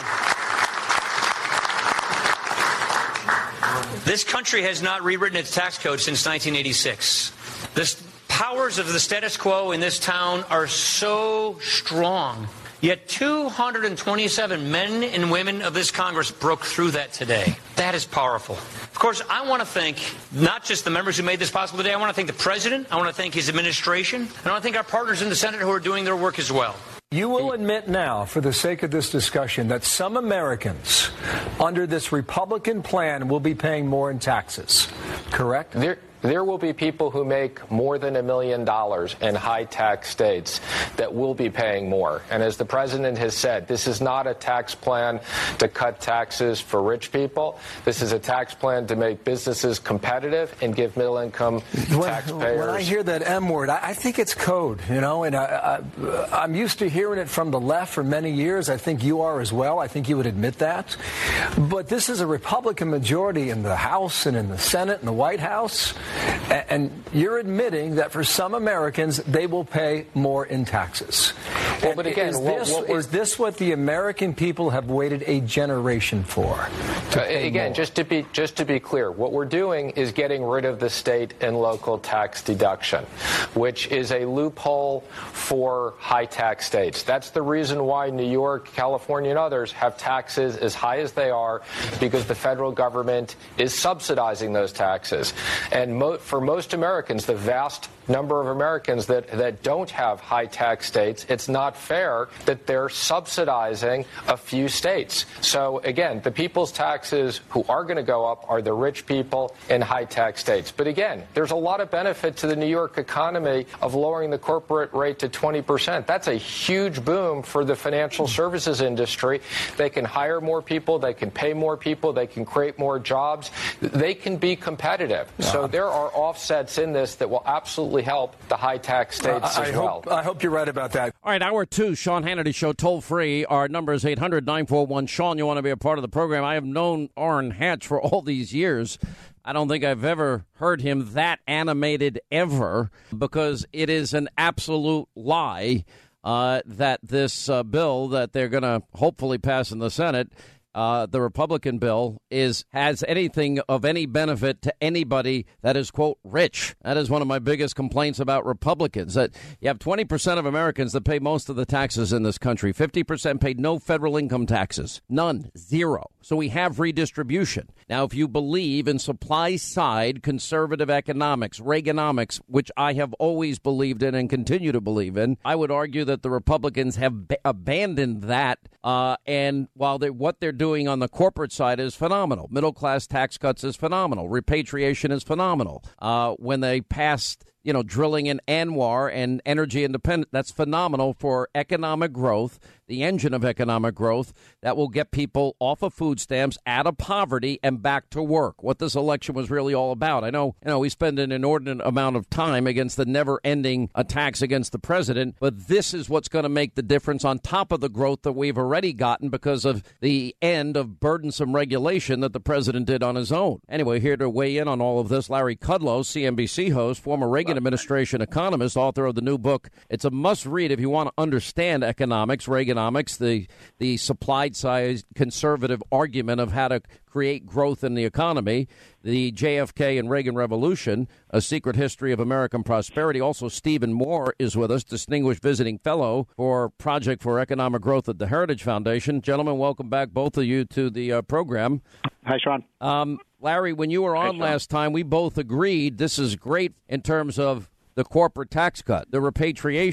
This country has not rewritten its tax code since nineteen eighty-six. The powers of the status quo in this town are so strong. Yet two hundred twenty-seven men and women of this Congress broke through that today. That is powerful. Of course, I want to thank not just the members who made this possible today. I want to thank the president. I want to thank his administration. And I want to thank our partners in the Senate who are doing their work as well. You will admit now, for the sake of this discussion, that some Americans under this Republican plan will be paying more in taxes, correct? There, there will be people who make more than a million dollars in high-tax states that will be paying more. And as the president has said, this is not a tax plan to cut taxes for rich people. This is a tax plan to make businesses competitive and give middle-income taxpayers. When I hear that M word, I, I think it's code, you know, and I, I, I'm used to hearing it from the left for many years. I think you are as well. I think you would admit that. But this is a Republican majority in the House and in the Senate and the White House. And you're admitting that for some Americans, they will pay more in taxes. Well, but again, is, what, this, what is this what the American people have waited a generation for? Uh, again, more? just to be just to be clear, what we're doing is getting rid of the state and local tax deduction, which is a loophole for high tax states. That's the reason why New York, California, and others have taxes as high as they are, because the federal government is subsidizing those taxes. And mo- for most Americans, the vast number of Americans that, that don't have high tax states, it's not fair that they're subsidizing a few states. So again, the people's taxes who are going to go up are the rich people in high tax states. But again, there's a lot of benefit to the New York economy of lowering the corporate rate to twenty percent. That's a huge boom for the financial services industry. They can hire more people, they can pay more people, they can create more jobs, they can be competitive. Yeah. So there are offsets in this that will absolutely help the high-tax states uh, I as hope, well. I hope you're right about that. All right, hour two, Sean Hannity Show, toll-free. Our number is eight hundred nine four one Sean. You want to be a part of the program. I have known Orrin Hatch for all these years. I don't think I've ever heard him that animated ever, because it is an absolute lie uh, that this uh, bill that they're going to hopefully pass in the Senate, Uh, the Republican bill, is has anything of any benefit to anybody that is, quote, rich. That is one of my biggest complaints about Republicans, that you have twenty percent of Americans that pay most of the taxes in this country. fifty percent paid no federal income taxes. None. Zero. So we have redistribution. Now, if you believe in supply-side conservative economics, Reaganomics, which I have always believed in and continue to believe in, I would argue that the Republicans have b- abandoned that. Uh, and while they, what they're doing on the corporate side is phenomenal. Middle-class tax cuts is phenomenal. Repatriation is phenomenal. Uh, when they passed, you know, drilling in Anwar and energy independent, that's phenomenal for economic growth, the engine of economic growth that will get people off of food stamps, out of poverty, and back to work. What this election was really all about. I know, you know, we spend an inordinate amount of time against the never-ending attacks against the president, but this is what's going to make the difference on top of the growth that we've already gotten because of the end of burdensome regulation that the president did on his own. Anyway, here to weigh in on all of this, Larry Kudlow, C N B C host, former Reagan administration economist, author of the new book. It's a must-read if you want to understand economics, Reaganomics, the the supplied-side conservative argument of how to create growth in the economy, the J F K and Reagan Revolution, a secret history of American prosperity. Also, Stephen Moore is with us, distinguished visiting fellow for Project for Economic Growth at the Heritage Foundation. Gentlemen, welcome back, both of you, to the uh, program. Hi, Sean. Um, Larry, when you were on Hi, last time, we both agreed this is great in terms of the corporate tax cut, the repatriation.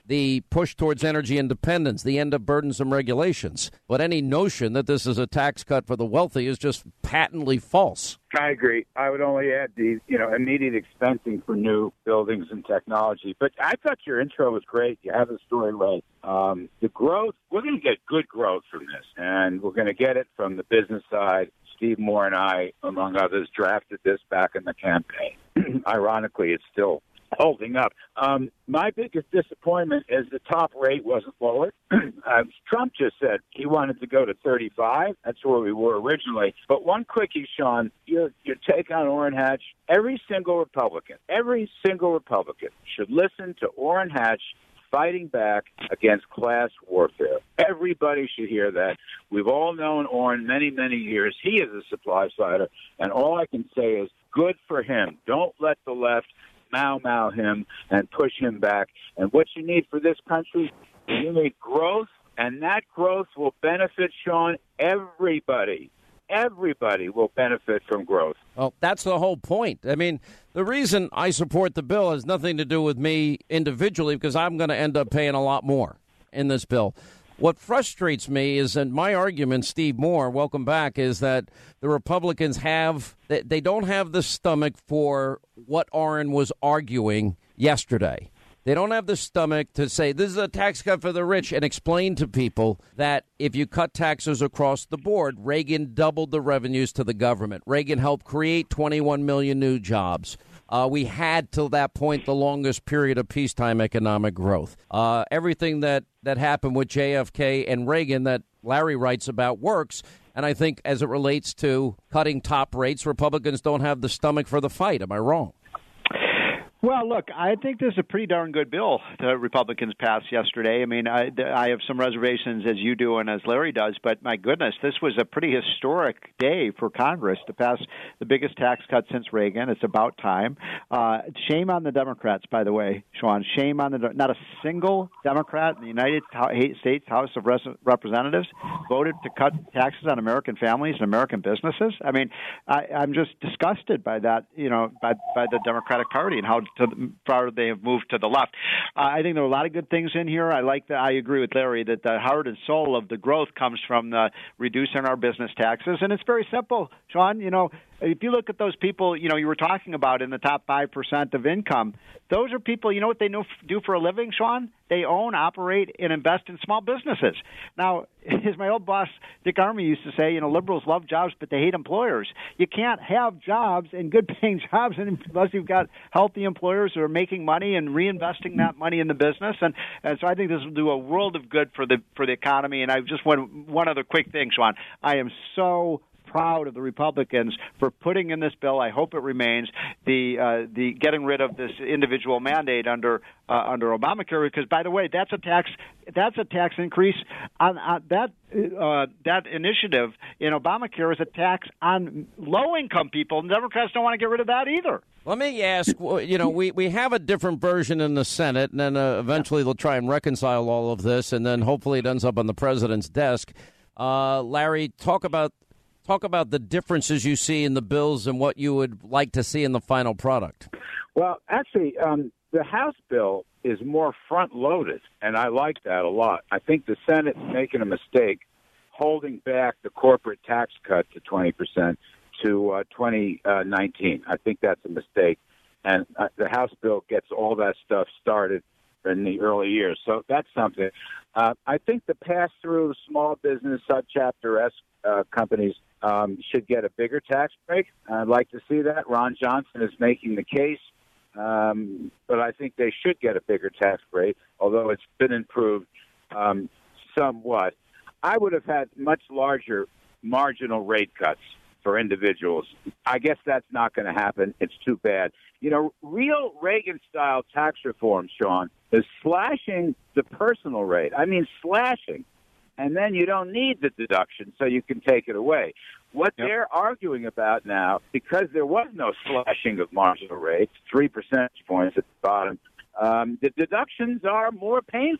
the push towards energy independence, the end of burdensome regulations. But any notion that this is a tax cut for the wealthy is just patently false. I agree. I would only add the, you know, immediate expensing for new buildings and technology. But I thought your intro was great. You have the story right. Um, the growth, we're going to get good growth from this, and we're going to get it from the business side. Steve Moore and I, among others, drafted this back in the campaign. Ironically, it's still holding up. Um, my biggest disappointment is the top rate wasn't lowered. uh, Trump just said he wanted to go to thirty-five. That's where we were originally. But one quickie, Sean, your, your take on Orrin Hatch. Every single Republican, every single Republican should listen to Orrin Hatch fighting back against class warfare. Everybody should hear that. We've all known Orrin many, many years. He is a supply sider, and all I can say is good for him. Don't let the left mow-mow him and push him back. And what you need for this country, you need growth, and that growth will benefit, Sean, everybody. Everybody will benefit from growth. Well, that's the whole point. I mean, the reason I support the bill has nothing to do with me individually, because I'm going to end up paying a lot more in this bill. What frustrates me is that my argument, Steve Moore, welcome back, is that the Republicans have, they don't have the stomach for what Orrin was arguing yesterday. They don't have the stomach to say this is a tax cut for the rich and explain to people that if you cut taxes across the board, Reagan doubled the revenues to the government. Reagan helped create twenty-one million new jobs. Uh, we had, till that point, the longest period of peacetime economic growth. Uh, everything that, that happened with J F K and Reagan that Larry writes about works. And I think as it relates to cutting top rates, Republicans don't have the stomach for the fight. Am I wrong? Well, look, I think this is a pretty darn good bill the Republicans passed yesterday. I mean, I, I have some reservations, as you do and as Larry does, but my goodness, this was a pretty historic day for Congress to pass the biggest tax cut since Reagan. It's about time. Uh, shame on the Democrats, by the way, Sean. Shame on the not a single Democrat in the United States House of Representatives voted to cut taxes on American families and American businesses. I mean, I, I'm just disgusted by that, you know, by by the Democratic Party and how to the, far they have moved to the left. Uh, I think there are a lot of good things in here. I like that. I agree with Larry that the heart and soul of the growth comes from the reducing our business taxes, and it's very simple, Sean. You know, if you look at those people, you know, you were talking about in the top five percent of income, those are people, you know what they do for a living, Sean? They own, operate, and invest in small businesses. Now, as my old boss, Dick Armey, used to say, you know, liberals love jobs, but they hate employers. You can't have jobs and good-paying jobs unless you've got healthy employers who are making money and reinvesting that money in the business. And, and so I think this will do a world of good for the for the economy. And I just want one other quick thing, Sean. I am so proud of the Republicans for putting in this bill. I hope it remains the uh, the getting rid of this individual mandate under uh, under Obamacare. Because, by the way, that's a tax that's a tax increase on, on that uh, that initiative in Obamacare is a tax on low income people. And Democrats don't want to get rid of that either. Let me ask, you know, we, we have a different version in the Senate, and then uh, eventually they'll try and reconcile all of this, and then hopefully it ends up on the president's desk. Uh, Larry, talk about Talk about the differences you see in the bills and what you would like to see in the final product. Well, actually, um, the House bill is more front-loaded, and I like that a lot. I think the Senate's making a mistake holding back the corporate tax cut to twenty percent to uh, twenty nineteen. I think that's a mistake. And uh, the House bill gets all that stuff started in the early years. So that's something. Uh, I think the pass-through small business subchapter S uh, companies um, should get a bigger tax break. I'd like to see that. Ron Johnson is making the case, um, but I think they should get a bigger tax break, although it's been improved um, somewhat. I would have had much larger marginal rate cuts for individuals. I guess that's not going to happen. It's too bad. You know, real Reagan-style tax reform, Sean, is slashing the personal rate. I mean, slashing. And then you don't need the deduction, so you can take it away. What yep. they're arguing about now, because there was no slashing of marginal rates, three percentage points at the bottom, um, the deductions are more painful.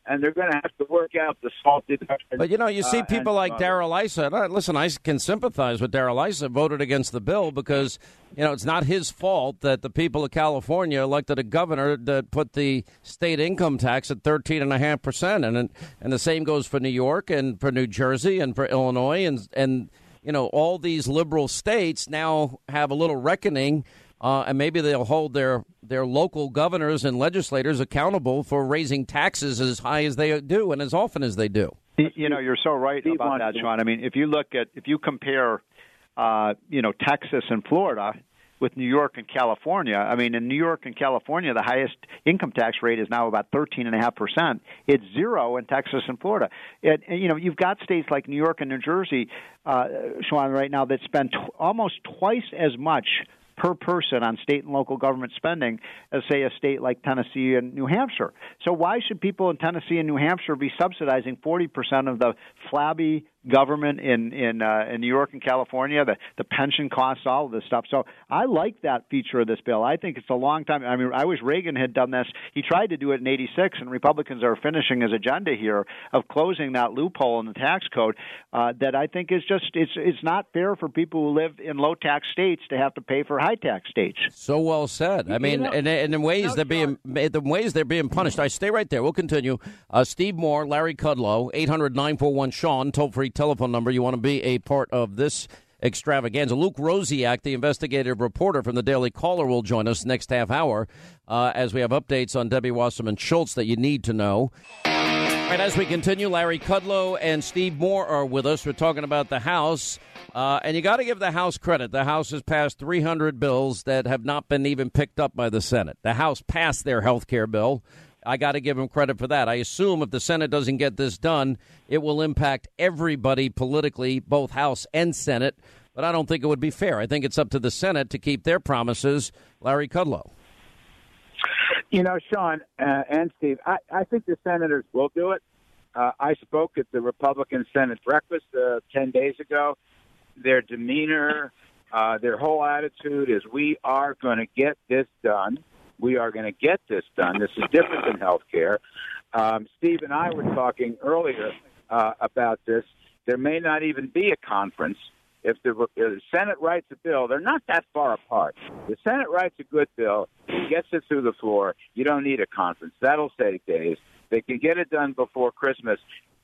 and they're going to have to work out the SALT deduction. But, you know, you see uh, people and, like uh, Darrell Issa. Uh, listen, I can sympathize with Darrell Issa, voted against the bill because, you know, it's not his fault that the people of California elected a governor that put the state income tax at thirteen point five percent. And and the same goes for New York and for New Jersey and for Illinois. And, and you know, all these liberal states now have a little reckoning. Uh, and maybe they'll hold their, their local governors and legislators accountable for raising taxes as high as they do and as often as they do. You know, you're so right about that, Sean. I mean, if you look at, if you compare, uh, you know, Texas and Florida with New York and California, I mean, in New York and California, the highest income tax rate is now about thirteen point five percent. It's zero in Texas and Florida. It, and, you know, you've got states like New York and New Jersey, uh, Sean, right now that spend t- almost twice as much per person on state and local government spending as, say, a state like Tennessee and New Hampshire. So why should people in Tennessee and New Hampshire be subsidizing forty percent of the flabby government in in, uh, in New York and California, the, the pension costs, all of this stuff? So I like that feature of this bill. I think it's a long time. I mean, I wish Reagan had done this. He tried to do it in eighty-six, and Republicans are finishing his agenda here of closing that loophole in the tax code uh, that I think is just, it's, it's not fair for people who live in low-tax states to have to pay for high-tax states. So well said. I mean, and, and in ways they're being, the ways they're being punished. I stay right there. We'll continue. Uh, Steve Moore, Larry Kudlow, eight hundred nine four one Sean, toll-free telephone number. You want to be a part of this extravaganza. Luke Rosiak, the investigative reporter from the Daily Caller, will join us next half hour uh, as we have updates on Debbie Wasserman Schultz that you need to know. All right, as we continue, Larry Kudlow and Steve Moore are with us. We're talking about the House, uh, and you got to give the House credit. The House has passed three hundred bills that have not been even picked up by the Senate. The House passed their health care bill. I got to give them credit for that. I assume if the Senate doesn't get this done, it will impact everybody politically, both House and Senate. But I don't think it would be fair. I think it's up to the Senate to keep their promises. Larry Kudlow. You know, Sean uh, and Steve, I, I think the senators will do it. Uh, I spoke at the Republican Senate breakfast uh, ten days ago. Their demeanor, uh, their whole attitude is we are going to get this done. We are going to get this done. This is different than health care. Um, Steve and I were talking earlier uh, about this. There may not even be a conference. If the, if the Senate writes a bill, they're not that far apart. The Senate writes a good bill, gets it through the floor. You don't need a conference. That'll take days. They can get it done before Christmas.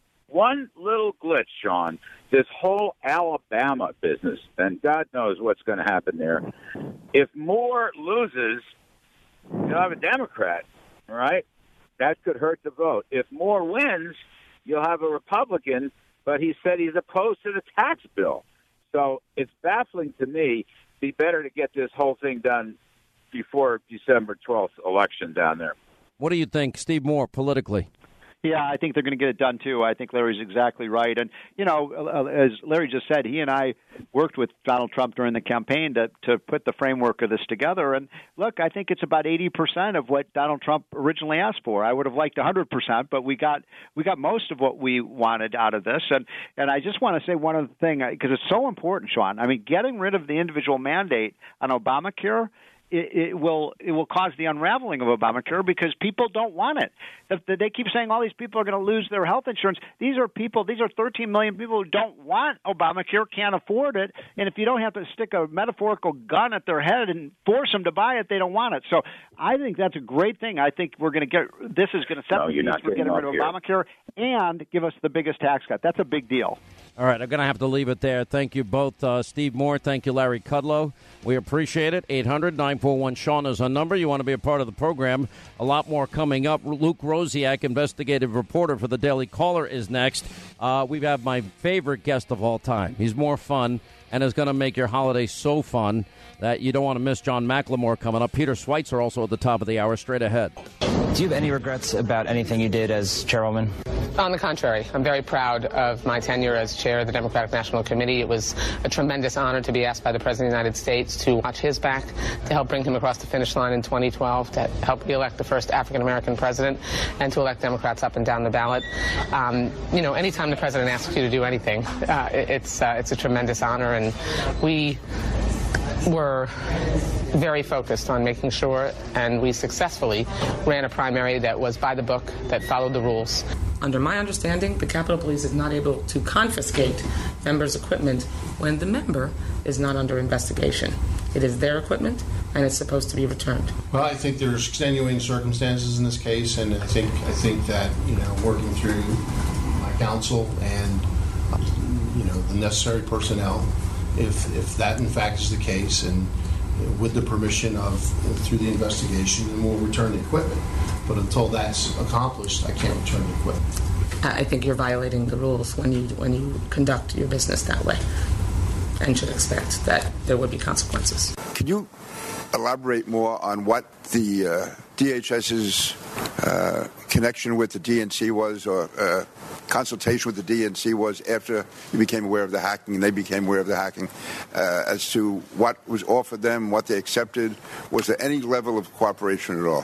One little glitch, Sean, this whole Alabama business, and God knows what's going to happen there. If Moore loses, you'll have a Democrat, all right? That could hurt the vote. If Moore wins, you'll have a Republican, but he said he's opposed to the tax bill. So it's baffling to me. It'd be better to get this whole thing done before December twelfth election down there. What do you think, Steve Moore, politically? Yeah, I think they're going to get it done, too. I think Larry's exactly right. And, you know, as Larry just said, he and I worked with Donald Trump during the campaign to, to put the framework of this together. And, look, I think it's about eighty percent of what Donald Trump originally asked for. I would have liked one hundred percent, but we got we got most of what we wanted out of this. And, and I just want to say one other thing, because it's so important, Sean. I mean, getting rid of the individual mandate on Obamacare, It, it will it will cause the unraveling of Obamacare because people don't want it. If they keep saying all these people are going to lose their health insurance. These are people, these are thirteen million people who don't want Obamacare, can't afford it. And if you don't have to stick a metaphorical gun at their head and force them to buy it, they don't want it. So I think that's a great thing. I think we're going to get this is going to set no, the stage for getting rid of Obamacare and give us the biggest tax cut. That's a big deal. All right, I'm going to have to leave it there. Thank you both, uh, Steve Moore. Thank you, Larry Kudlow. We appreciate it. eight hundred nine four one Sean is our number. You want to be a part of the program. A lot more coming up. Luke Rosiak, investigative reporter for the Daily Caller, is next. Uh, we have my favorite guest of all time. He's more fun and is going to make your holiday so fun that you don't want to miss. John McLemore coming up. Peter Schweitzer also at the top of the hour, straight ahead. Do you have any regrets about anything you did as chairwoman? On the contrary, I'm very proud of my tenure as chair of the Democratic National Committee. It was a tremendous honor to be asked by the President of the United States to watch his back, to help bring him across the finish line in twenty twelve, to help re-elect the first African-American president, and to elect Democrats up and down the ballot. Um, you know, anytime the President asks you to do anything, uh, it's, uh, it's a tremendous honor, and we were very focused on making sure, and we successfully ran a primary that was by the book, that followed the rules. Under my understanding, the Capitol Police is not able to confiscate members' equipment when the member is not under investigation. It is their equipment, and it's supposed to be returned. Well, I think there's extenuating circumstances in this case, and I think I think that, you know, working through my counsel and, you know, the necessary personnel, if if that in fact is the case, and with the permission of through the investigation, then we'll return the equipment. But until that's accomplished, I can't return the equipment. I think you're violating the rules when you when you conduct your business that way, and should expect that there would be consequences. Can you elaborate more on what the uh, DHS's uh, connection with the D N C was, or uh, consultation with the D N C was after you became aware of the hacking and they became aware of the hacking, uh, as to what was offered them, what they accepted? Was there any level of cooperation at all?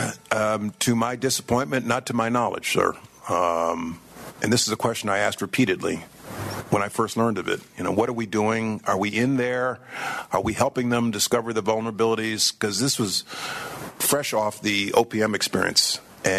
Um, to my disappointment, not to my knowledge, sir. Um, and this is a question I asked repeatedly when I first learned of it. You know, what are we doing? Are we in there? Are we helping them discover the vulnerabilities? Because this was fresh off the O P M experience.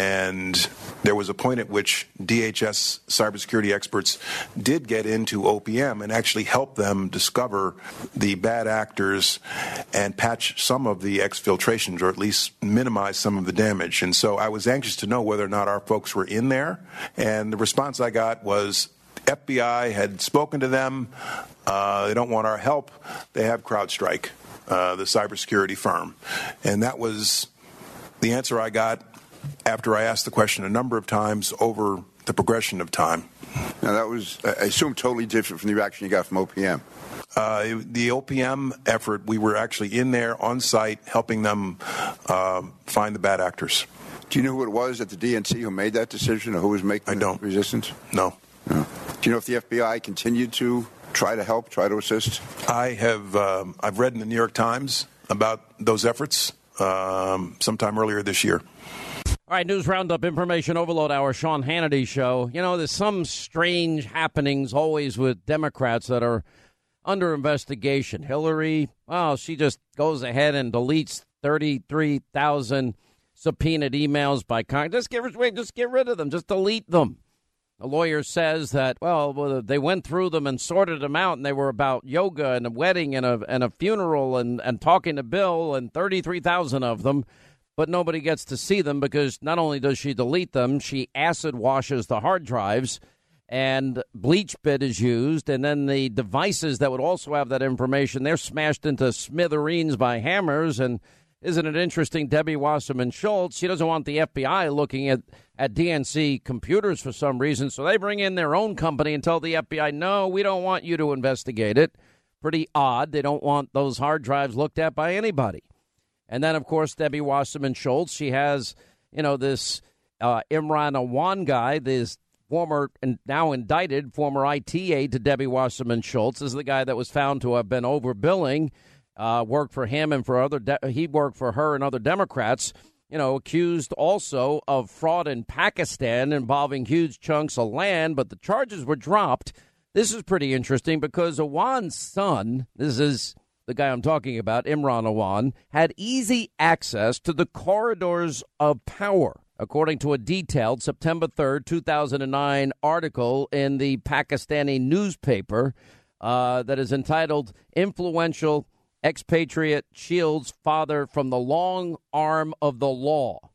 And there was a point at which D H S cybersecurity experts did get into O P M and actually help them discover the bad actors and patch some of the exfiltrations, or at least minimize some of the damage. And so I was anxious to know whether or not our folks were in there. And the response I got was F B I had spoken to them. Uh, they don't want our help. They have CrowdStrike, uh, the cybersecurity firm. And that was the answer I got after I asked the question a number of times over the progression of time. Now, that was, I assume, totally different from the reaction you got from O P M. Uh, the O P M effort, we were actually in there on site helping them uh, find the bad actors. Do you know who it was at the D N C who made that decision, or who was making I don't. the resistance? No. no. Do you know if the F B I continued to try to help, try to assist? I have. Um, I've read in the New York Times about those efforts um, sometime earlier this year. All right, News Roundup, Information Overload Hour, Sean Hannity Show. You know, there's some strange happenings always with Democrats that are under investigation. Hillary, well, she just goes ahead and deletes thirty-three thousand subpoenaed emails by Congress. Just get, wait, just get rid of them. Just delete them. The lawyer says that, well, they went through them and sorted them out, and they were about yoga and a wedding and a, and a funeral and, and talking to Bill, and thirty-three thousand of them. But nobody gets to see them because not only does she delete them, she acid washes the hard drives, and bleach bit is used, and then the devices that would also have that information, they're smashed into smithereens by hammers. And isn't it interesting, Debbie Wasserman Schultz, she doesn't want the F B I looking at, at D N C computers for some reason, so they bring in their own company and tell the F B I, no, we don't want you to investigate it. Pretty odd. They don't want those hard drives looked at by anybody. And then, of course, Debbie Wasserman Schultz, she has, you know, this uh, Imran Awan guy, this former and now indicted former I T aide to Debbie Wasserman Schultz, is the guy that was found to have been overbilling, uh, worked for him and for other, de- he worked for her and other Democrats, you know, accused also of fraud in Pakistan involving huge chunks of land, but the charges were dropped. This is pretty interesting because Awan's son, this is the guy I'm talking about, Imran Awan, had easy access to the corridors of power, according to a detailed September third, two thousand nine article in the Pakistani newspaper uh, that is entitled Influential Expatriate Shields Father from the Long Arm of the Law.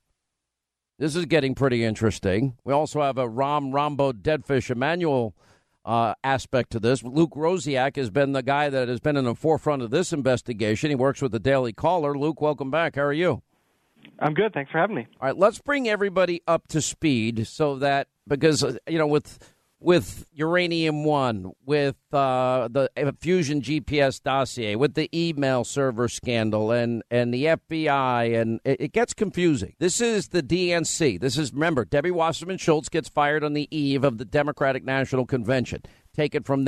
This is getting pretty interesting. We also have a Ram Rambo Deadfish Emmanuel Uh, aspect to this. Luke Rosiak has been the guy that has been in the forefront of this investigation. He works with the Daily Caller. Luke, welcome back. How are you? I'm good. Thanks for having me. All right, let's bring everybody up to speed so that, because, you know, with with Uranium One, with uh, the Fusion G P S dossier, with the email server scandal and, and the F B I, and it, it gets confusing. This is the D N C. This is, remember, Debbie Wasserman Schultz gets fired on the eve of the Democratic National Convention. Take it from there.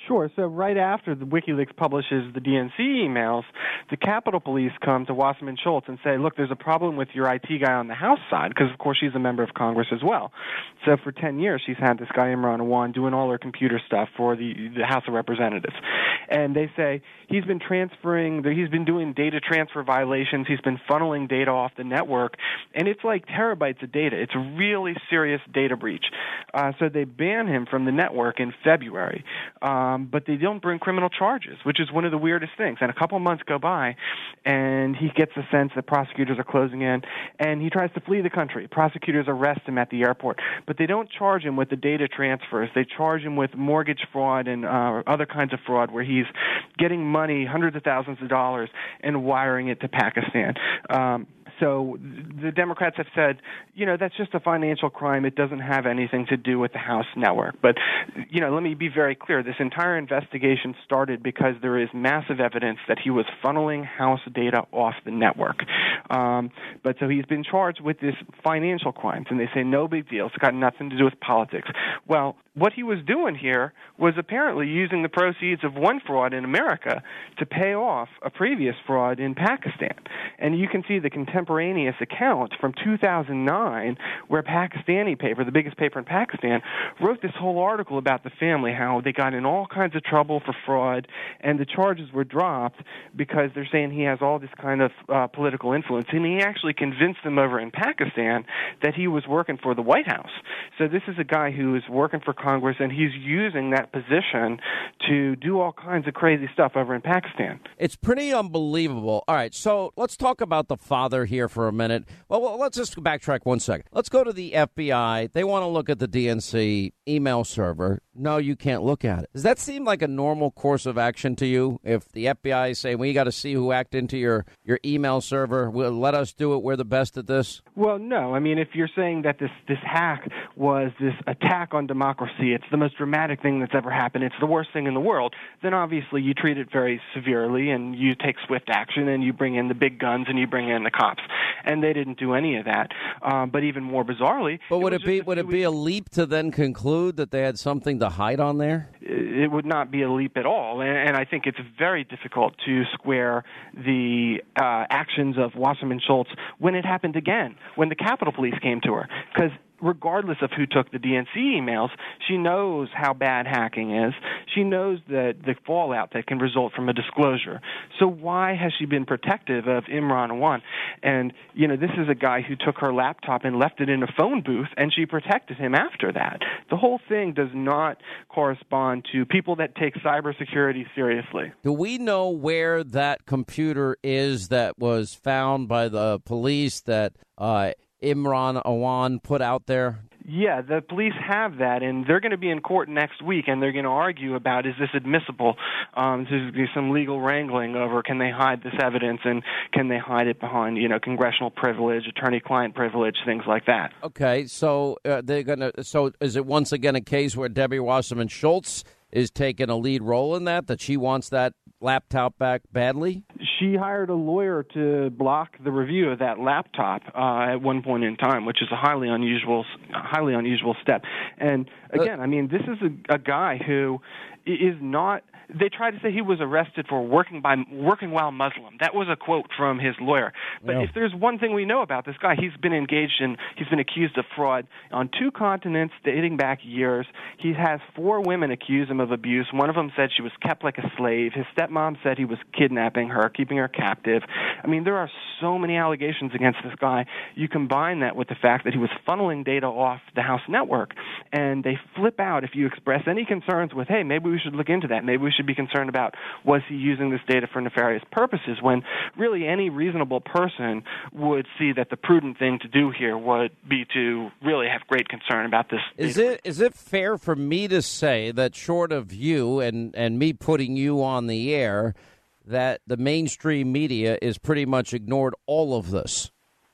Sure. So right after the WikiLeaks publishes the D N C emails, the Capitol Police come to Wasserman Schultz and say, look, there's a problem with your I T guy on the House side, because, of course, she's a member of Congress as well. So for ten years, she's had this guy, Imran Awan, doing all her computer stuff for the, the House of Representatives. And they say he's been transferring, he's been doing data transfer violations, he's been funneling data off the network, and it's like terabytes of data. It's a really serious data breach. Uh, so they ban him from the network in February. Um, but they don't bring criminal charges, which is one of the weirdest things. And a couple of months go by, and he gets the sense that prosecutors are closing in, and he tries to flee the country. Prosecutors arrest him at the airport, but they don't charge him with the data transfers. They charge him with mortgage fraud and uh, other kinds of fraud where he's getting money, hundreds of thousands of dollars, and wiring it to Pakistan. Um, So the Democrats have said, you know, that's just a financial crime. It doesn't have anything to do with the House network. But, you know, let me be very clear. This entire investigation started because there is massive evidence that he was funneling House data off the network. Um, but so he's been charged with this financial crimes, and they say no big deal. It's got nothing to do with politics. Well, what he was doing here was apparently using the proceeds of one fraud in America to pay off a previous fraud in Pakistan. And you can see the contemporaneous account from two thousand nine where a Pakistani paper, the biggest paper in Pakistan, wrote this whole article about the family, how they got in all kinds of trouble for fraud, and the charges were dropped because they're saying he has all this kind of uh, political influence. And he actually convinced them over in Pakistan that he was working for the White House. So this is a guy who is working for Congress, and he's using that position to do all kinds of crazy stuff over in Pakistan. It's pretty unbelievable. All right, so let's talk about the father here for a minute. Well, well, let's just backtrack one second. Let's go to the F B I. They want to look at the D N C email server. No, you can't look at it. Does that seem like a normal course of action to you? If the F B I is saying, we got to see who hacked into your, your email server, we'll let us do it. We're the best at this. Well, no. I mean, if you're saying that this, this hack was this attack on democracy, it's the most dramatic thing that's ever happened, it's the worst thing in the world, then obviously you treat it very severely and you take swift action and you bring in the big guns and you bring in the cops. And they didn't do any of that. Um, but even more bizarrely, but would it, it be would it be a leap to then conclude that they had something to hide on there? It would not be a leap at all, and, and I think it's very difficult to square the uh, actions of Wasserman Schultz when it happened again, when the Capitol Police came to her, because regardless of who took the D N C emails, she knows how bad hacking is. She knows that the fallout that can result from a disclosure. So why has she been protective of Imran Awan? And, you know, this is a guy who took her laptop and left it in a phone booth, and she protected him after that. The whole thing does not correspond to people that take cybersecurity seriously. Do we know where that computer is that was found by the police that uh, Imran Awan put out there? Yeah, the police have that, and they're going to be in court next week, and they're going to argue about, is this admissible? Um, there's going to be some legal wrangling over, can they hide this evidence, and can they hide it behind, you know, congressional privilege, attorney-client privilege, things like that. Okay, so uh, they're going to. So is it once again a case where Debbie Wasserman Schultz is taking a lead role in that, that she wants that laptop back badly? She hired a lawyer to block the review of that laptop uh, at one point in time, which is a highly unusual, highly unusual step. And again, I mean, this is a, a guy who is not. They tried to say he was arrested for working by working while Muslim. That was a quote from his lawyer. But Yeah. if there's one thing we know about this guy, he's been engaged in, he's been accused of fraud on two continents dating back years. He has four women accuse him of abuse. One of them said she was kept like a slave. His stepmom said he was kidnapping her, keeping her captive. I mean, there are so many allegations against this guy. You combine that with the fact that he was funneling data off the House network, and they flip out if you express any concerns with, hey, maybe we should look into that. Maybe we should be concerned about, was he using this data for nefarious purposes, when really any reasonable person would see that the prudent thing to do here would be to really have great concern about this. Is it is it fair for me to say that, short of you and, and me putting you on the air, that the mainstream media is pretty much ignored all of this?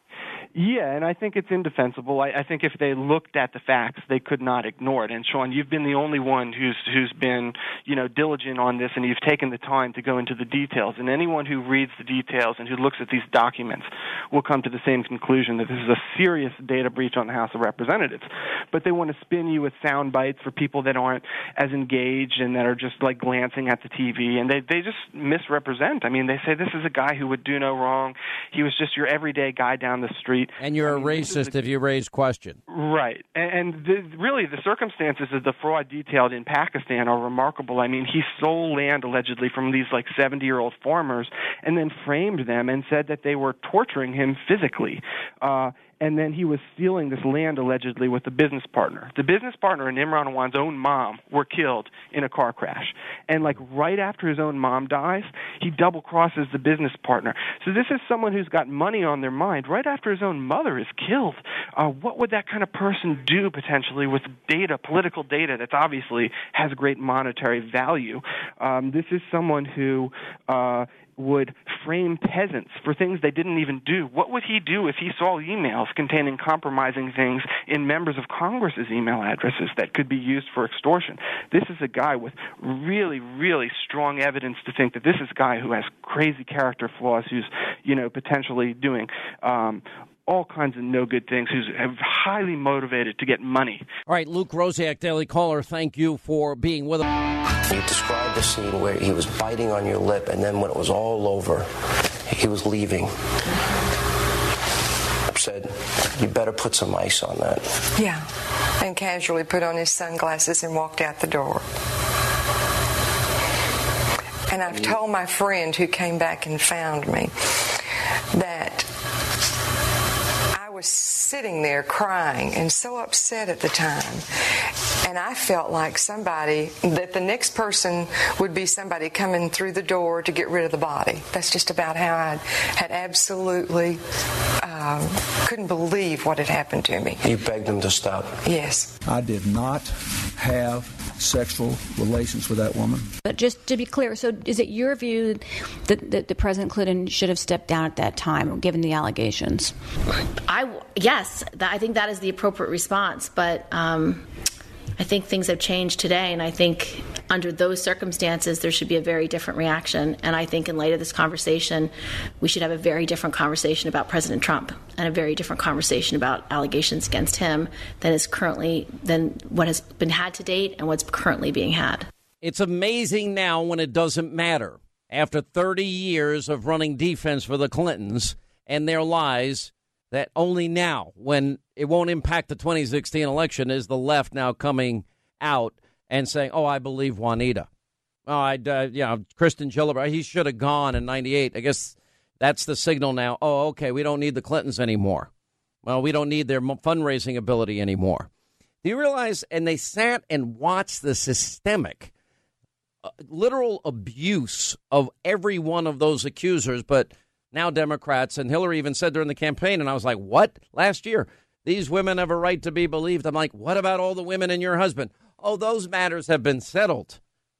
Yeah, and I think it's indefensible. I, I think if they looked at the facts, they could not ignore it. And Sean, you've been the only one who's who's been, you know, diligent on this, and you've taken the time to go into the details. And anyone who reads the details and who looks at these documents will come to the same conclusion that this is a serious data breach on the House of Representatives. But they want to spin you with sound bites for people that aren't as engaged and that are just like glancing at the T V, and they they just misrepresent. I mean, they say this is a guy who would do no wrong. He was just your everyday guy down the street. And you're a racist if you raise question. Right. And, and the, really, the circumstances of the fraud detailed in Pakistan are remarkable. I mean, he stole land allegedly from these like seventy-year-old farmers and then framed them and said that they were torturing him physically. Uh, and then he was stealing this land allegedly with a business partner. The business partner and Imran Awan's own mom were killed in a car crash. And like right after his own mom dies, he double crosses the business partner. So this is someone who's got money on their mind right after his own mother is killed. Uh, what would that kind of person do potentially with data, political data that's obviously has great monetary value? Um, this is someone who uh, would frame peasants for things they didn't even do. What would he do if he saw emails containing compromising things in members of Congress's email addresses that could be used for extortion? This is a guy with really, really strong evidence to think that this is a guy who has crazy character flaws, who's, you know, potentially doing um, all kinds of no good things, who's highly motivated to get money. All right, Luke Rosiak, Daily Caller, thank you for being with us. You described the scene where he was biting on your lip, and then when it was all over, he was leaving. I said, you better put some ice on that. Yeah, and casually put on his sunglasses and walked out the door. And I've told my friend who came back and found me that I was sitting there crying and so upset at the time. And I felt like somebody, that the next person would be somebody coming through the door to get rid of the body. That's just about how I had absolutely um, couldn't believe what had happened to me. You begged him to stop. Yes. I did not have sexual relations with that woman. But just to be clear, so is it your view that, that the President Clinton should have stepped down at that time, given the allegations? I, yes, that, I think that is the appropriate response. But um, I think things have changed today, and I think under those circumstances, there should be a very different reaction. And I think in light of this conversation, we should have a very different conversation about President Trump and a very different conversation about allegations against him than is currently, than what has been had to date and what's currently being had. It's amazing now when it doesn't matter. After thirty years of running defense for the Clintons and their lies, that only now, when it won't impact the twenty sixteen election, is the left now coming out and saying, oh, I believe Juanita. Oh, I, uh, you know, Kristen Gillibrand, he should have gone in ninety-eight. I guess that's the signal now. Oh, okay, we don't need the Clintons anymore. Well, we don't need their fundraising ability anymore. Do you realize, and they sat and watched the systemic, uh, literal abuse of every one of those accusers, but now Democrats, and Hillary even said during the campaign, and I was like, what? Last year, these women have a right to be believed. I'm like, what about all the women and your husband? Oh, those matters have been settled.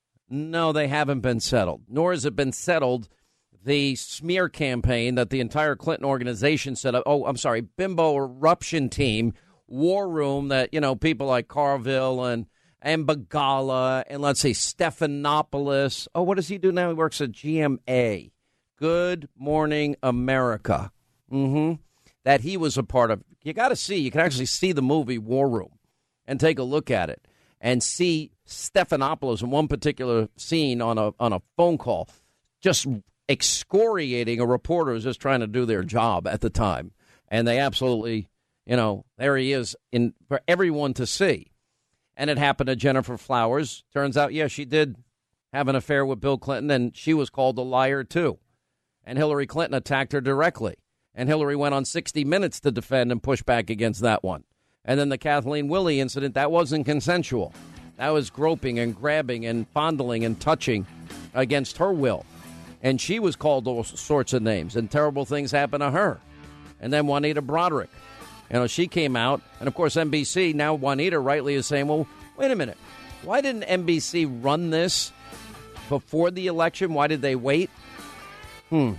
No, they haven't been settled, nor has it been settled the smear campaign that the entire Clinton organization set up. Oh, I'm sorry, bimbo eruption team, war room that, you know, people like Carville and, and Begala and, let's say, Stephanopoulos. Oh, what does he do now? He works at G M A. Good Morning America. Mm-hmm. That he was a part of. You got to see. You can actually see the movie War Room and take a look at it and see Stephanopoulos in one particular scene on a on a phone call just excoriating a reporter who's just trying to do their job at the time. And they absolutely, you know, there he is in for everyone to see. And it happened to Jennifer Flowers. Turns out, yeah, she did have an affair with Bill Clinton, and she was called a liar, too. And Hillary Clinton attacked her directly. And Hillary went on sixty minutes to defend and push back against that one. And then the Kathleen Willey incident, that wasn't consensual. That was groping and grabbing and fondling and touching against her will. And she was called all sorts of names, and terrible things happened to her. And then Juanita Broderick, you know, she came out. And, of course, N B C, now Juanita rightly is saying, well, wait a minute. Why didn't N B C run this before the election? Why did they wait? Hmm.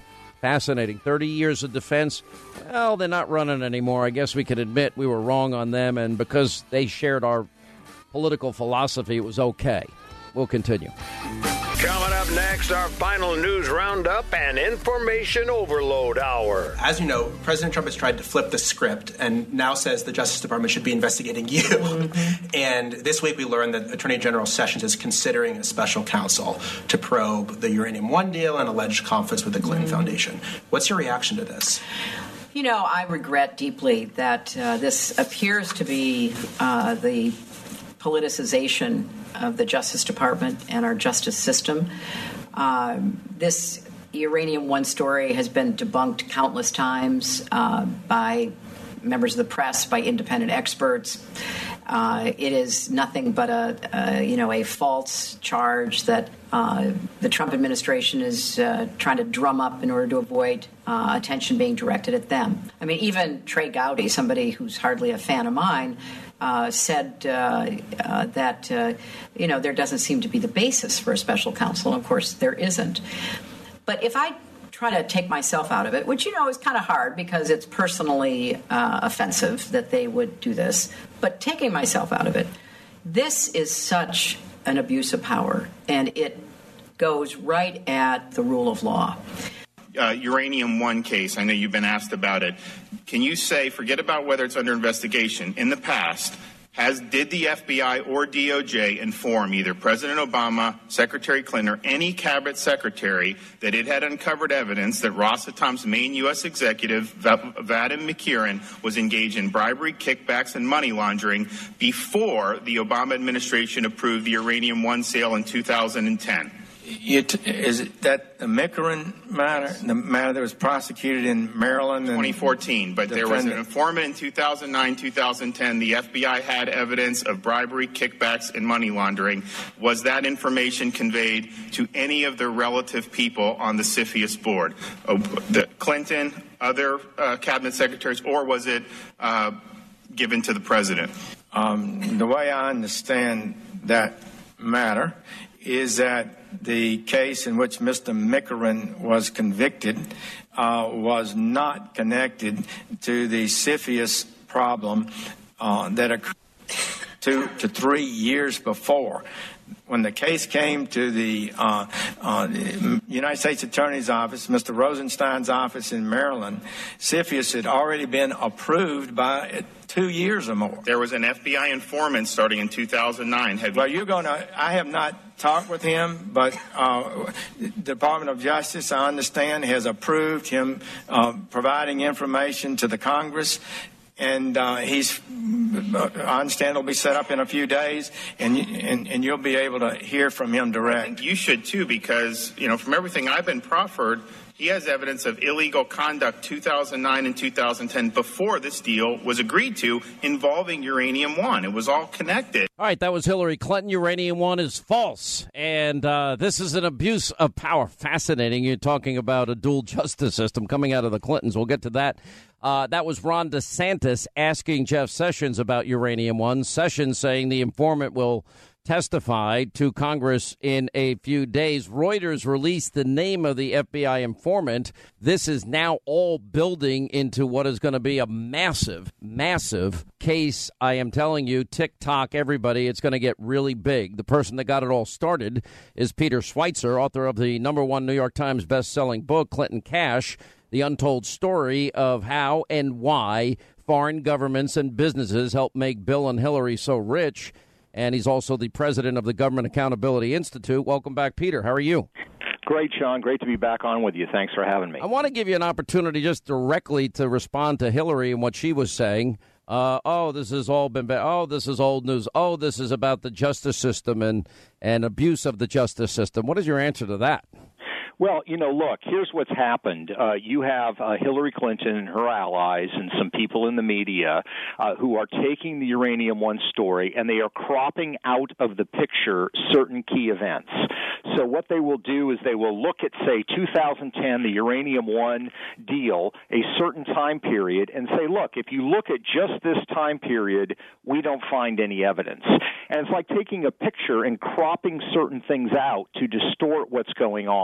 Fascinating. thirty years of defense. Well, they're not running anymore. I guess we could admit we were wrong on them, and because they shared our political philosophy, it was okay. We'll continue. Coming up next, our final news roundup and information overload hour. As you know, President Trump has tried to flip the script and now says the Justice Department should be investigating you. Mm-hmm. And this week we learned that Attorney General Sessions is considering a special counsel to probe the Uranium One deal and alleged conflicts with the Clinton mm-hmm. Foundation. What's your reaction to this? You know, I regret deeply that uh, this appears to be uh, the politicization of the Justice Department and our justice system. Um, this Uranium One story has been debunked countless times uh, by members of the press, by independent experts. Uh, it is nothing but a, a you know a false charge that uh, the Trump administration is uh, trying to drum up in order to avoid uh, attention being directed at them. I mean, even Trey Gowdy, somebody who's hardly a fan of mine, Uh, said uh, uh, that, uh, you know, there doesn't seem to be the basis for a special counsel. And, of course, there isn't. But if I try to take myself out of it, which, you know, is kind of hard because it's personally uh, offensive that they would do this, but taking myself out of it, this is such an abuse of power, and it goes right at the rule of law. Uh, Uranium One case, I know you've been asked about it. Can you say, forget about whether it's under investigation, in the past, has did the F B I or D O J inform either President Obama, Secretary Clinton, or any cabinet secretary that it had uncovered evidence that Rosatom's main U S executive, Vadim Mikirin, was engaged in bribery, kickbacks, and money laundering before the Obama administration approved the Uranium One sale in two thousand ten? You t- is it that the Mikirin matter, the matter that was prosecuted in Maryland? In twenty fourteen, but there was an informant in two thousand nine, two thousand ten. The F B I had evidence of bribery, kickbacks, and money laundering. Was that information conveyed to any of the relative people on the CFIUS board? Uh, the Clinton, other uh, cabinet secretaries, or was it uh, given to the president? Um, the way I understand that matter is that the case in which Mister Mikirin was convicted uh, was not connected to the CFIUS problem uh, that occurred two to three years before. When the case came to the, uh, uh, the United States Attorney's Office, Mister Rosenstein's office in Maryland, CFIUS had already been approved by two years or more. There was an F B I informant starting in two thousand nine. Have well, you- you're going to, I have not talked with him, but uh, the Department of Justice, I understand, has approved him uh, providing information to the Congress. And uh, he's, I understand, will be set up in a few days, and, and and you'll be able to hear from him direct. I think you should too, because you know from everything I've been proffered, he has evidence of illegal conduct two thousand nine and two thousand ten before this deal was agreed to involving Uranium One. It was all connected. All right, that was Hillary Clinton. Uranium One is false, and uh, this is an abuse of power. Fascinating. You're talking about a dual justice system coming out of the Clintons. We'll get to that. Uh, that was Ron DeSantis asking Jeff Sessions about Uranium One. Sessions saying the informant will testify to Congress in a few days. Reuters released the name of the F B I informant. This is now all building into what is going to be a massive, massive case. I am telling you, TikTok, everybody, it's going to get really big. The person that got it all started is Peter Schweizer, author of the number one New York Times best-selling book, Clinton Cash, The Untold Story of How and Why Foreign Governments and Businesses Helped Make Bill and Hillary So Rich. And he's also the president of the Government Accountability Institute. Welcome back, Peter. How are you? Great, Sean. Great to be back on with you. Thanks for having me. I want to give you an opportunity just directly to respond to Hillary and what she was saying. Uh, oh, this has all been bad. Oh, this is old news. Oh, this is about the justice system and, and abuse of the justice system. What is your answer to that? Well, you know, look, here's what's happened. Uh, you have uh, Hillary Clinton and her allies and some people in the media uh, who are taking the Uranium One story and they are cropping out of the picture certain key events. So what they will do is they will look at, say, two thousand ten, the Uranium One deal, a certain time period, and say, look, if you look at just this time period, we don't find any evidence. And it's like taking a picture and cropping certain things out to distort what's going on.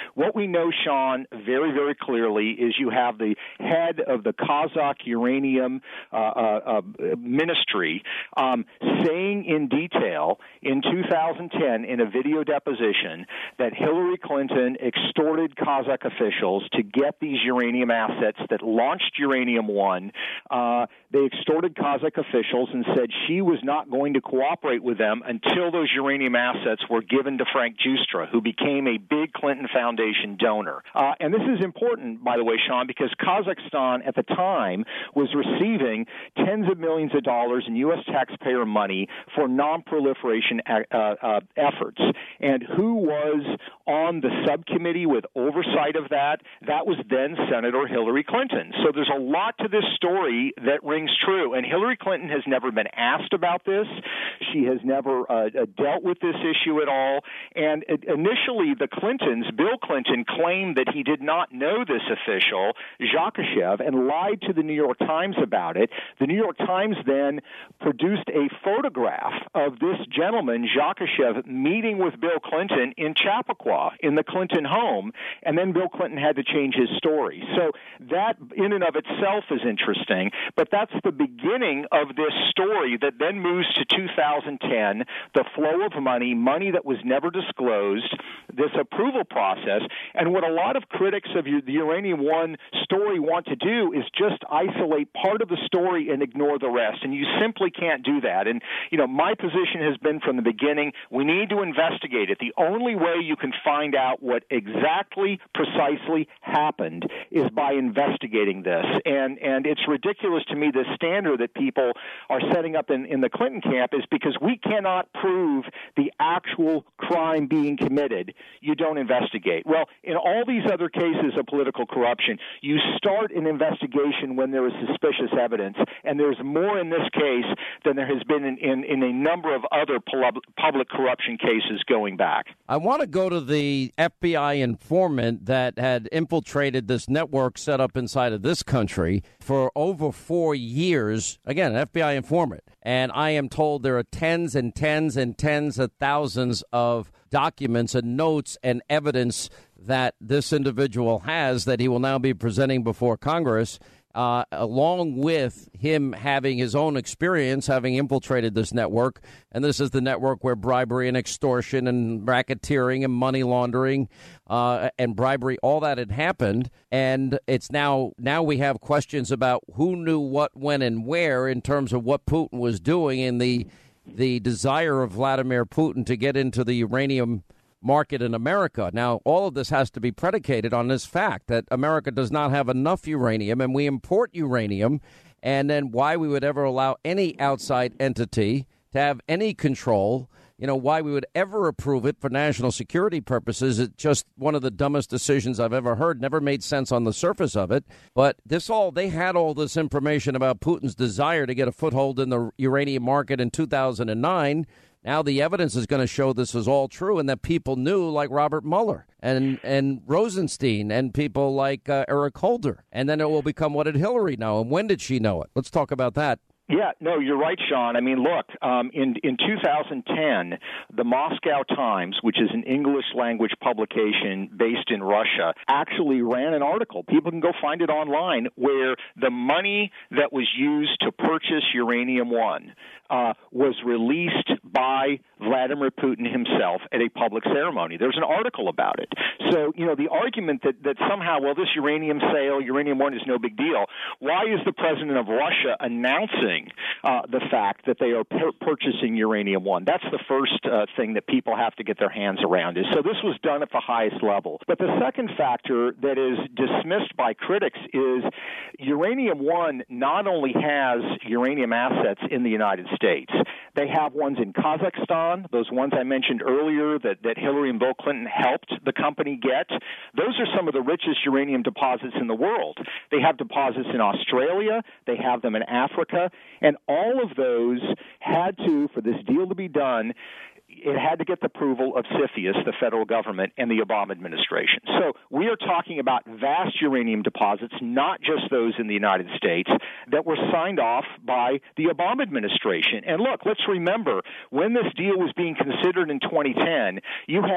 what we know, Sean, very, very clearly is you have the head of the Kazakh uranium uh, uh, uh, ministry um, saying in detail in two thousand ten in a video deposition that Hillary Clinton extorted Kazakh officials to get these uranium assets that launched Uranium One. Uh, they extorted Kazakh officials and said she was not going to cooperate with them until those uranium assets were given to Frank Giustra, who became a big Clinton Foundation donor. Uh, and this is important, by the way, Sean, because Kazakhstan at the time was receiving tens of millions of dollars in U S taxpayer money for non-proliferation uh, uh, efforts. And who was on the subcommittee with oversight of that? That was then Senator Hillary Clinton. So there's a lot to this story that rings true. And Hillary Clinton has never been asked about this. She has never uh, dealt with this issue at all. And uh, initially, the Clintons, Bill Clinton, claimed that he did not know this official, Zakhaev, and lied to the New York Times about it. The New York Times then produced a photograph of this gentleman, Zakhaev, meeting with Bill Clinton in Chappaqua, in the Clinton home, and then Bill Clinton had to change his story. So that in and of itself is interesting, but that's the beginning of this story that then moves to two thousand ten, the flow of money, money that was never disclosed, this approval process, and what a lot of critics of the Uranium One story want to do is just isolate part of the story and ignore the rest, and you simply can't do that. And, you know, my position has been from the beginning, we need to investigate it. The only way you can find out what exactly, precisely happened is by investigating this. And and it's ridiculous to me, the standard that people are setting up in, in the Clinton camp is because we cannot prove the actual crime being committed, you don't investigate. Well, in all these other cases of political corruption, you start an investigation when there is suspicious evidence, and there's more in this case than there has been in, in, in a number of other pub- public corruption cases going back. I want to go to the F B I informant that had infiltrated this network set up inside of this country for over four years. Again, an F B I informant. And I am told there are tens and tens and tens of thousands of documents and notes and evidence that this individual has that he will now be presenting before Congress, uh, along with him having his own experience, having infiltrated this network. And this is the network where bribery and extortion and racketeering and money laundering uh, and bribery, all that had happened. And it's now now we have questions about who knew what, when, and where in terms of what Putin was doing and the the desire of Vladimir Putin to get into the uranium market in America. Now, all of this has to be predicated on this fact that America does not have enough uranium and we import uranium. And then why we would ever allow any outside entity to have any control, you know, why we would ever approve it for national security purposes. It's just one of the dumbest decisions I've ever heard. Never made sense on the surface of it. But this all they had all this information about Putin's desire to get a foothold in the uranium market in two thousand nine. Now the evidence is going to show this is all true and that people knew, like Robert Mueller and and Rosenstein and people like uh, Eric Holder. And then it will become, what did Hillary know? And when did she know it? Let's talk about that. Yeah, no, you're right, Sean. I mean, look, um, in in two thousand ten, the Moscow Times, which is an English-language publication based in Russia, actually ran an article. People can go find it online, where the money that was used to purchase Uranium One uh, was released by Vladimir Putin himself at a public ceremony. There's an article about it. So, you know, the argument that, that somehow, well, this uranium sale, Uranium One is no big deal. Why is the president of Russia announcing Uh, the fact that they are pur- purchasing Uranium One? That's the first uh, thing that people have to get their hands around. Is so this was done at the highest level. But the second factor that is dismissed by critics is Uranium One not only has uranium assets in the United States, they have ones in Kazakhstan, those ones I mentioned earlier that, that Hillary and Bill Clinton helped the company get. Those are some of the richest uranium deposits in the world. They have deposits in Australia. They have them in Africa. And all of those had to, for this deal to be done, it had to get the approval of CFIUS, the federal government, and the Obama administration. So we are talking about vast uranium deposits, not just those in the United States, that were signed off by the Obama administration. And look, let's remember, when this deal was being considered in twenty ten, you had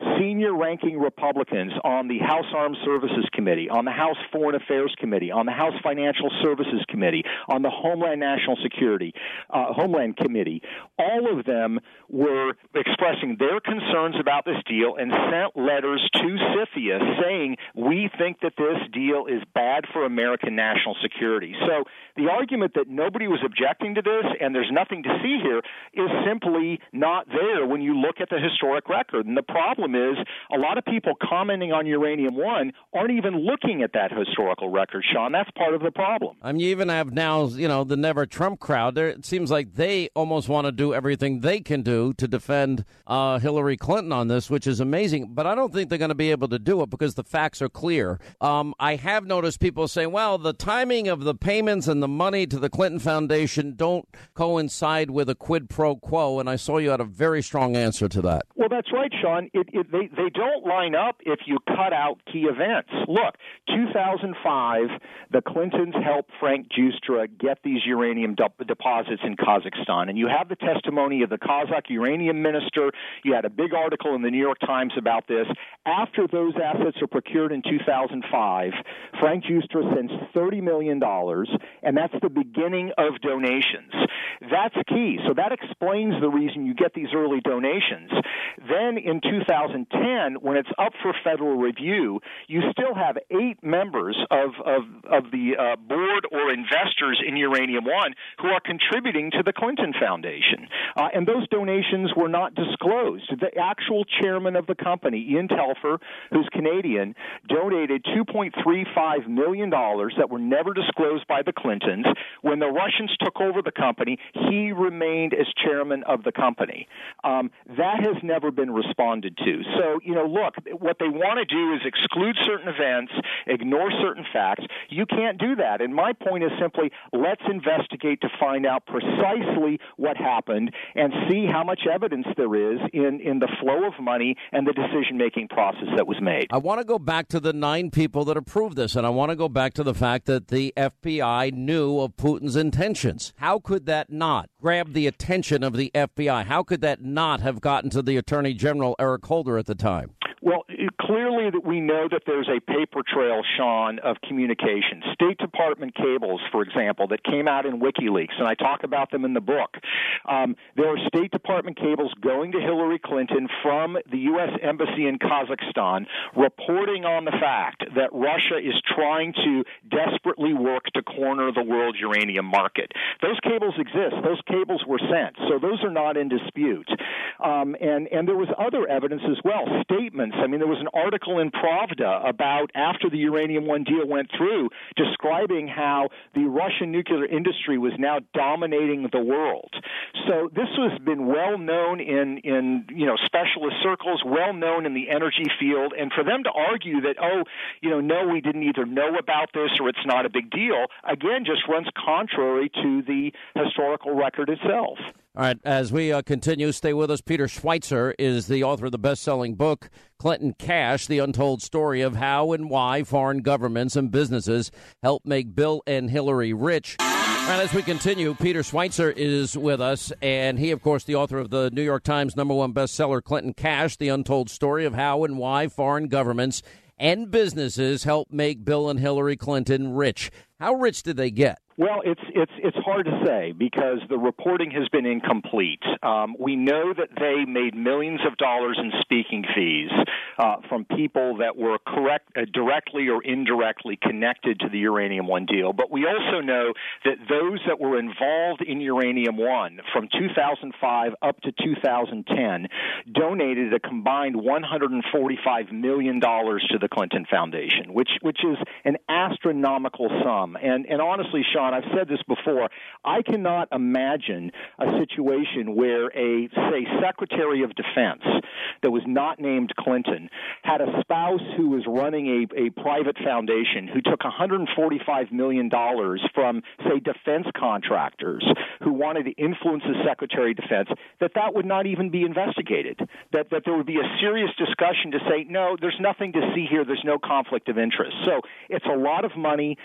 senior-ranking Republicans on the House Armed Services Committee, on the House Foreign Affairs Committee, on the House Financial Services Committee, on the Homeland National Security, uh, Homeland Committee, all of them were expressing their concerns about this deal and sent letters to CFIUS saying, we think that this deal is bad for American national security. So the argument that nobody was objecting to this and there's nothing to see here is simply not there when you look at the historic record. And the problem is a lot of people commenting on Uranium One aren't even looking at that historical record, Sean. That's part of the problem. I mean, you even have now, you know, the Never Trump crowd. There, it seems like they almost want to do everything they can do to defend uh, Hillary Clinton on this, which is amazing. But I don't think they're going to be able to do it because the facts are clear. Um, I have noticed people saying, well, the timing of the payments and the money to the Clinton Foundation don't coincide with a quid pro quo. And I saw you had a very strong answer to that. Well, that's right, Sean. It, it, they, they don't line up if you cut out key events. Look, two thousand five, the Clintons helped Frank Giustra get these uranium de- deposits in Kazakhstan. And you have the testimony of the Kazakh uranium minister. You had a big article in the New York Times about this. After those assets are procured in two thousand five, Frank Giustra sends thirty million dollars, and that's the beginning of donations. That's key. So that explains the reason you get these early donations. Then in two thousand ten, when it's up for federal review, you still have eight members of, of, of the uh, board or investors in Uranium One who are contributing to the Clinton Foundation. Uh, and those donations were not disclosed. The actual chairman of the company, Ian Telfer, who's Canadian, donated two point three five million dollars that were never disclosed by the Clintons. When the Russians took over the company, he remained as chairman of the company. Um, that has never been responded to. So, you know, look, what they want to do is exclude certain events, ignore certain facts. You can't do that. And my point is simply, let's investigate to find out precisely what happened and see how much evidence there is in, in the flow of money and the decision-making process that was made. I want to go back to the nine people that approved this, and I want to go back to the fact that the F B I knew of Putin's intentions. How could that not grab the attention of the F B I? How could that not have gotten to the Attorney General, Eric Holder, at the time? Well, clearly that we know that there's a paper trail, Sean, of communication. State Department cables, for example, that came out in WikiLeaks, and I talk about them in the book. Um, there are State Department cables going to Hillary Clinton from the U S Embassy in Kazakhstan reporting on the fact that Russia is trying to desperately work to corner the world uranium market. Those cables exist. Those cables were sent, so those are not in dispute. Um, and, and there was other evidence as well, statements. I mean, there was an article in Pravda about after the Uranium One deal went through describing how the Russian nuclear industry was now dominating the world. So this has been well known in, in you know, specialist circles, well known in the energy field, and for them to argue that, oh, you know, no, we didn't either know about this or it's not a big deal, again, just runs contrary to the historical record itself. All right, as we uh, continue, stay with us. Peter Schweizer is the author of the best-selling book, Clinton Cash, The Untold Story of How and Why Foreign Governments and Businesses Help Make Bill and Hillary Rich. All right, as we continue, Peter Schweizer is with us, and he, of course, the author of the New York Times number one bestseller, Clinton Cash, The Untold Story of How and Why Foreign Governments and Businesses Help Make Bill and Hillary Clinton Rich. How rich did they get? Well, it's it's it's hard to say because the reporting has been incomplete. Um, we know that they made millions of dollars in speaking fees uh, from people that were correct, uh, directly or indirectly connected to the Uranium One deal. But we also know that those that were involved in Uranium One from two thousand five up to two thousand ten donated a combined one hundred forty-five million dollars to the Clinton Foundation, which which is an astronomical sum. And and honestly, Sean, I've said this before, I cannot imagine a situation where a, say, Secretary of Defense that was not named Clinton had a spouse who was running a, a private foundation who took one hundred forty-five million dollars from, say, defense contractors who wanted to influence the Secretary of Defense, that that would not even be investigated, that, that there would be a serious discussion to say, no, there's nothing to see here, there's no conflict of interest. So it's a lot of money. The time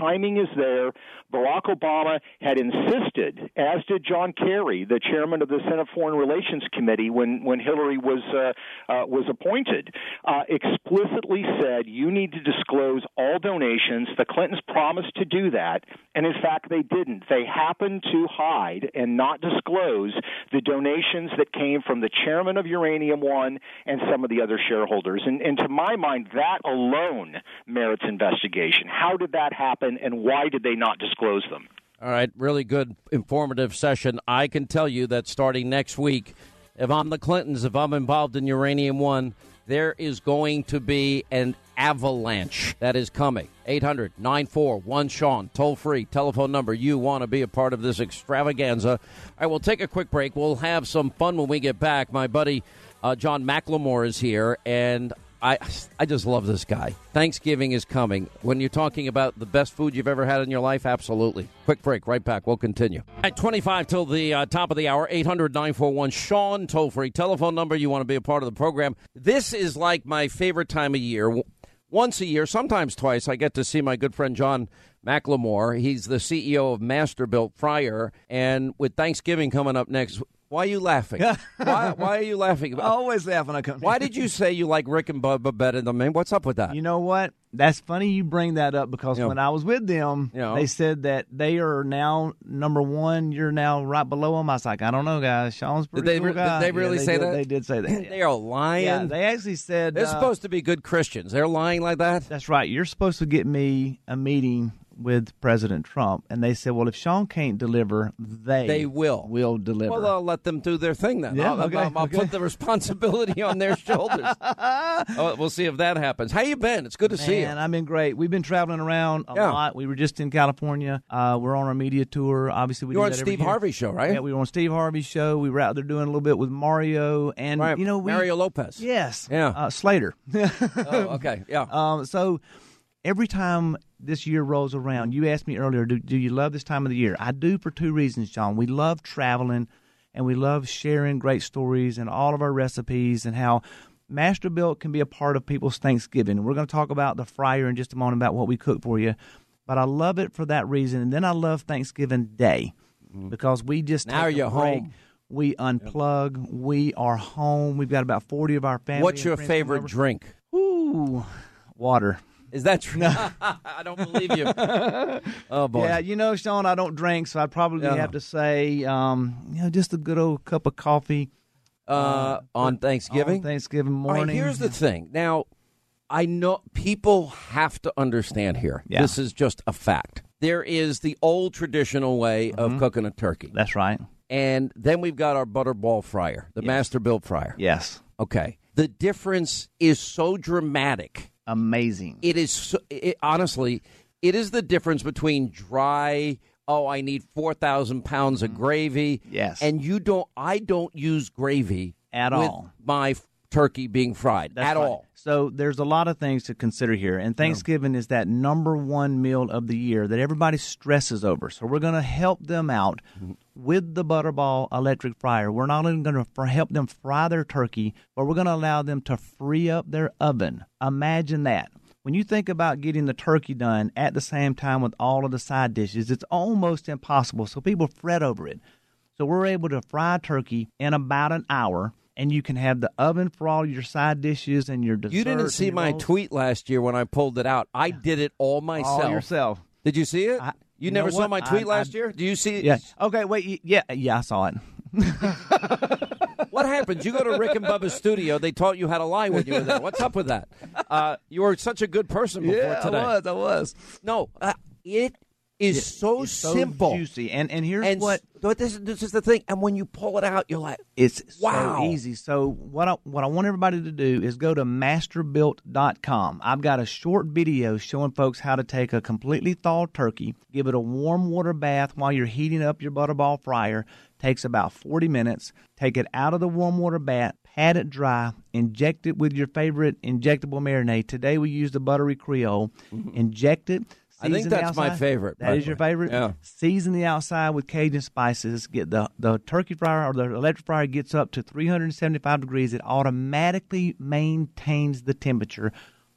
timing is there. Barack Obama had insisted, as did John Kerry, the chairman of the Senate Foreign Relations Committee, when, when Hillary was uh, uh, was appointed, uh, explicitly said you need to disclose all donations. The Clintons promised to do that, and in fact they didn't. They happened to hide and not disclose the donations that came from the chairman of Uranium One and some of the other shareholders. And, and to my mind, that alone merits investigation. How did that happen, and why did they not disclose them? All right, really good, informative session. I can tell you that starting next week, if I'm the Clintons, if I'm involved in Uranium One, there is going to be an avalanche that is coming. eight hundred nine four one Sean, toll-free telephone number. You want to be a part of this extravaganza. All right, we'll take a quick break. We'll have some fun when we get back. My buddy uh, John McLemore is here, and I I just love this guy. Thanksgiving is coming. When you're talking about the best food you've ever had in your life, absolutely. Quick break, right back. We'll continue. At twenty-five till the uh, top of the hour, eight hundred nine four one Sean, toll-free telephone number. You want to be a part of the program. This is like my favorite time of year. Once a year, sometimes twice, I get to see my good friend John McLemore. He's the C E O of Masterbuilt Fryer, and with Thanksgiving coming up next, why are you laughing? why, why are you laughing? I always laugh when I come. Why did you say you like Rick and Bubba better than me? What's up with that? You know what? That's funny you bring that up because Yeah. when I was with them, Yeah. they said that they are now number one. You're now right below them. I was like, I don't know, guys. Sean's Did pretty they, cool re- guy. did they really Yeah, say did- that? They did say that. They are lying. Yeah, they actually said They're uh, supposed to be good Christians. They're lying like that? That's right. You're supposed to get me a meeting with President Trump, and they said, well, if Sean can't deliver, they They will. will deliver. Well, I'll let them do their thing then. Yeah, I'll, okay, I'll, I'll okay. put the responsibility on their shoulders. Oh, we'll see if that happens. How you been? It's good to see you. Man, I've been great. We've been traveling around a Yeah. lot. We were just in California. Uh, we're on our media tour. Obviously, we You're do on that every Steve year. Harvey's show, right? Yeah, we were on Steve Harvey's show. We were out there doing a little bit with Mario and Right. you know we, Mario Lopez. Yes. Yeah. Uh, Slater. Oh, okay. Yeah. Um, so every time this year rolls around, you asked me earlier, do, do you love this time of the year? I do for two reasons, John. We love traveling, and we love sharing great stories and all of our recipes and how Masterbuilt can be a part of people's Thanksgiving. We're going to talk about the fryer in just a moment about what we cook for you. But I love it for that reason. And then I love Thanksgiving Day because we just Now take a you're break. home. We unplug. We are home. We've got about forty of our family. What's and your friends come favorite over. drink? Ooh, water. Is that true? I don't believe you. Oh, boy. Yeah, you know, Sean, I don't drink, so I'd probably Yeah. have to say, um, you know, just a good old cup of coffee Uh, on Thanksgiving? on Thanksgiving All right, morning. here's the thing. Now, I know people have to understand here. Yeah. This is just a fact. There is the old traditional way of cooking a turkey. That's right. And then we've got our Butterball fryer, the Masterbuilt fryer. Yes. Okay. The difference is so dramatic. Amazing. It is, so, it, honestly, it is the difference between dry, oh, I need four thousand pounds of gravy. Yes. And you don't, I don't use gravy At with all. my f- turkey being fried That's at right. all. So there's a lot of things to consider here, and Thanksgiving is that number one meal of the year that everybody stresses over. So we're going to help them out with the Butterball electric fryer. We're not only going to help them fry their turkey, but we're going to allow them to free up their oven. Imagine that. When you think about getting the turkey done at the same time with all of the side dishes, it's almost impossible. So people fret over it. So we're able to fry turkey in about an hour, and you can have the oven for all your side dishes and your desserts. You didn't see and your my rolls. tweet last year when I pulled it out. I did it all myself. All yourself. Did you see it? I- you you never know saw what? my tweet I- last I- year? Do you see it? Yeah. Okay, wait. y- Yeah, yeah, I saw it. What happens? You go to Rick and Bubba's studio. They taught you how to lie when you were there. What's up with that? Uh, you were such a good person before Yeah, today. I was. I was. No, uh, it is so It's so simple. juicy. And and here's and what but this, this is the thing. And when you pull it out, you're like, it's wow. so easy. So what I what I want everybody to do is go to masterbuilt dot com. I've got a short video showing folks how to take a completely thawed turkey, give it a warm water bath while you're heating up your Butterball fryer. Takes about forty minutes. Take it out of the warm water bath, pat it dry, inject it with your favorite injectable marinade. Today we use the Buttery Creole. Inject it. I think season the that's my outside. favorite, by That the is your way. favorite? Yeah. Season the outside with Cajun spices. Get the, the turkey fryer or the electric fryer gets up to three hundred seventy-five degrees. It automatically maintains the temperature.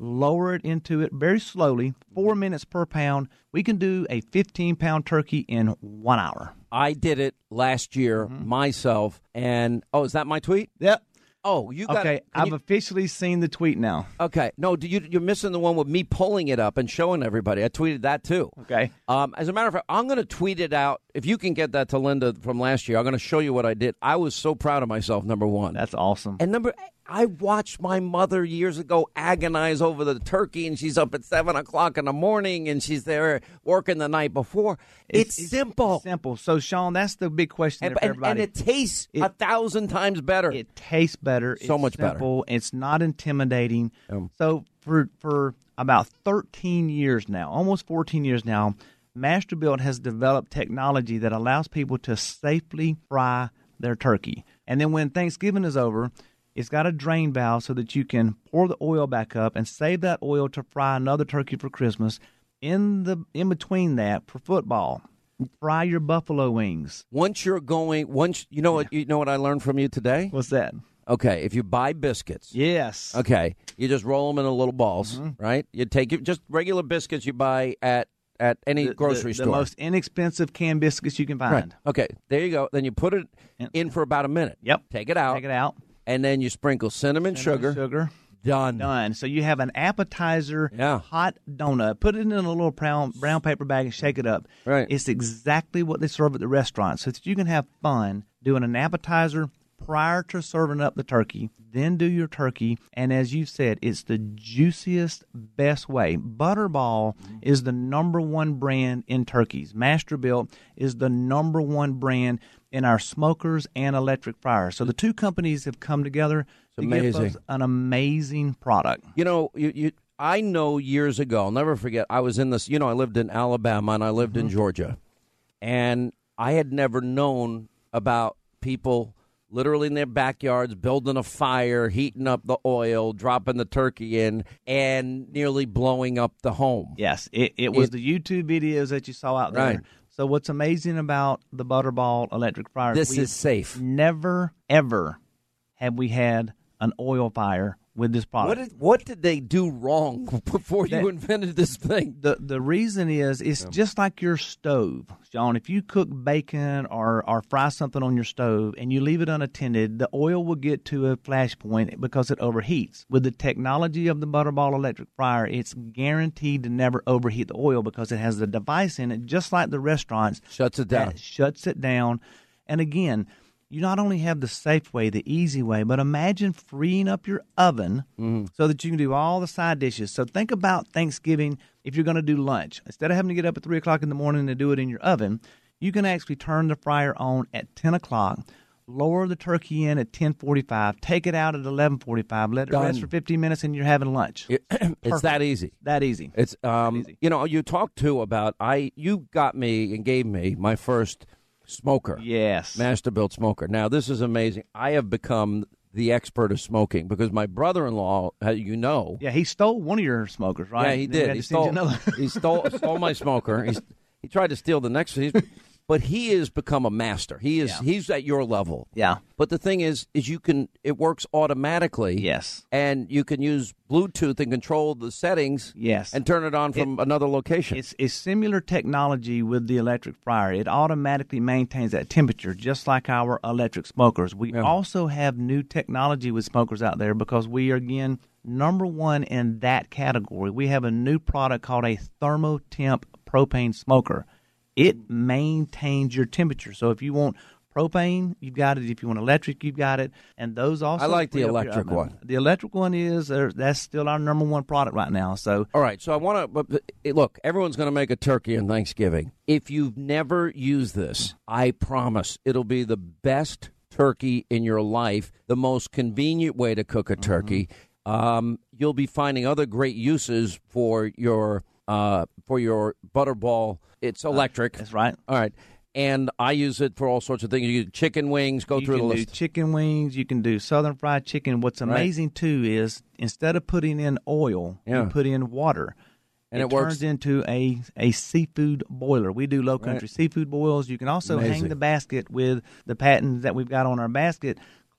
lower it into it very slowly, four minutes per pound. We can do a fifteen-pound turkey in one hour. I did it last year Mm-hmm. myself, and oh, is that my tweet? Yep. Oh, you got Okay, it. Can I've you- officially seen the tweet now. Okay, no, do you, you're missing the one with me pulling it up and showing everybody. I tweeted that too. Okay. Um, as a matter of fact, I'm going to tweet it out. If you can get that to Linda from last year, I'm going to show you what I did. I was so proud of myself, number one. That's awesome. And number, I watched my mother years ago agonize over the turkey, and she's up at seven o'clock in the morning, and she's there working the night before. It's, It's- simple. Simple. So, Sean, that's the big question And, there for and, everybody. and it tastes It- a thousand times better. It tastes better. So It's much better. simple. It's not intimidating. Um, so for for about thirteen years now, almost fourteen years now, Masterbuilt has developed technology that allows people to safely fry their turkey. And then when Thanksgiving is over, it's got a drain valve so that you can pour the oil back up and save that oil to fry another turkey for Christmas. In the in between that, for football, fry your buffalo wings. Once you're going, once you know what you know what I learned from you today. What's that? Okay, if you buy biscuits, Yes. okay, you just roll them into little balls, Mm-hmm. right? You take it, just regular biscuits you buy at at any The- grocery the, store. The most inexpensive canned biscuits you can find. Right. Okay, there you go. Then you put it in for about a minute. Yep. Take it out. Take it out. And then you sprinkle cinnamon, Cinnamon, sugar. Sugar. Done. Done. So you have an appetizer Yeah. hot donut. Put it in a little brown, brown paper bag and shake it up. Right. It's exactly what they serve at the restaurant so that you can have fun doing an appetizer prior to serving up the turkey. Then do your turkey. And as you said, it's the juiciest, best way. Butterball is the number one brand in turkeys. Masterbuilt is the number one brand in our smokers and electric fryers. So the two companies have come together to give amazing. us an amazing product. You know, you, you. I know years ago, I'll never forget, I was in this, you know, I lived in Alabama and I lived Mm-hmm. in Georgia. And I had never known about people literally in their backyards building a fire, heating up the oil, dropping the turkey in, and nearly blowing up the home. Yes, it, it was It- the YouTube videos that you saw out there. Right. So what's amazing about the Butterball electric fryer? This we is safe. Never, ever have we had an oil fire with this product. What did, what did they do wrong before you That- invented this thing? The the reason is it's just like your stove, John. If you cook bacon or, or fry something on your stove and you leave it unattended, the oil will get to a flash point because it overheats. With the technology of the Butterball electric fryer, it's guaranteed to never overheat the oil because it has a device in it, just like the restaurants. Shuts it down. That shuts it down. And again, you not only have the safe way, the easy way, but imagine freeing up your oven so that you can do all the side dishes. So think about Thanksgiving if you're going to do lunch. Instead of having to get up at three o'clock in the morning to do it in your oven, you can actually turn the fryer on at ten o'clock, lower the turkey in at ten forty-five, take it out at eleven forty-five, let it Done. rest for fifteen minutes, and you're having lunch. It- it's Perfect. that easy. That easy. It's um, you know, you talked too about I. You got me and gave me my first smoker. Yes, Masterbuilt smoker. Now this is amazing. I have become the expert of smoking because my brother-in-law, uh, you know, Yeah, he stole one of your smokers, right? yeah, he Then we did. had He to send you stole. another. he stole stole my smoker. He's, he tried to steal the next. He's, but he has become a master. He is. Yeah. He's at your level. Yeah. But the thing is, is you can. It works automatically. Yes. And you can use Bluetooth and control the settings. Yes. And turn it on from another location. It's, it's similar technology with the electric fryer. It automatically maintains that temperature, just like our electric smokers. We Yeah. also have new technology with smokers out there because we are, again, number one in that category. We have a new product called a ThermoTemp propane smoker. It maintains your temperature. So if you want propane, you've got it. If you want electric, you've got it. And those also I like the free up your electric oven. one. The electric one is uh, that's still our number one product right now. So All right, so I want to but, but, look. Everyone's going to make a turkey on Thanksgiving. If you've never used this, I promise it'll be the best turkey in your life. The most convenient way to cook a turkey. Um, you'll be finding other great uses for your uh, for your Butterball. It's electric. that's right. All right. And I use it for all sorts of things. You do chicken wings. Go you through can the do list. chicken wings. You can do southern fried chicken. What's amazing too is instead of putting in oil, Yeah. you put in water, And it, it works. turns into a a seafood boiler. We do low country Right. seafood boils. You can also hang Amazing. the basket with the patents that we've got on our basket.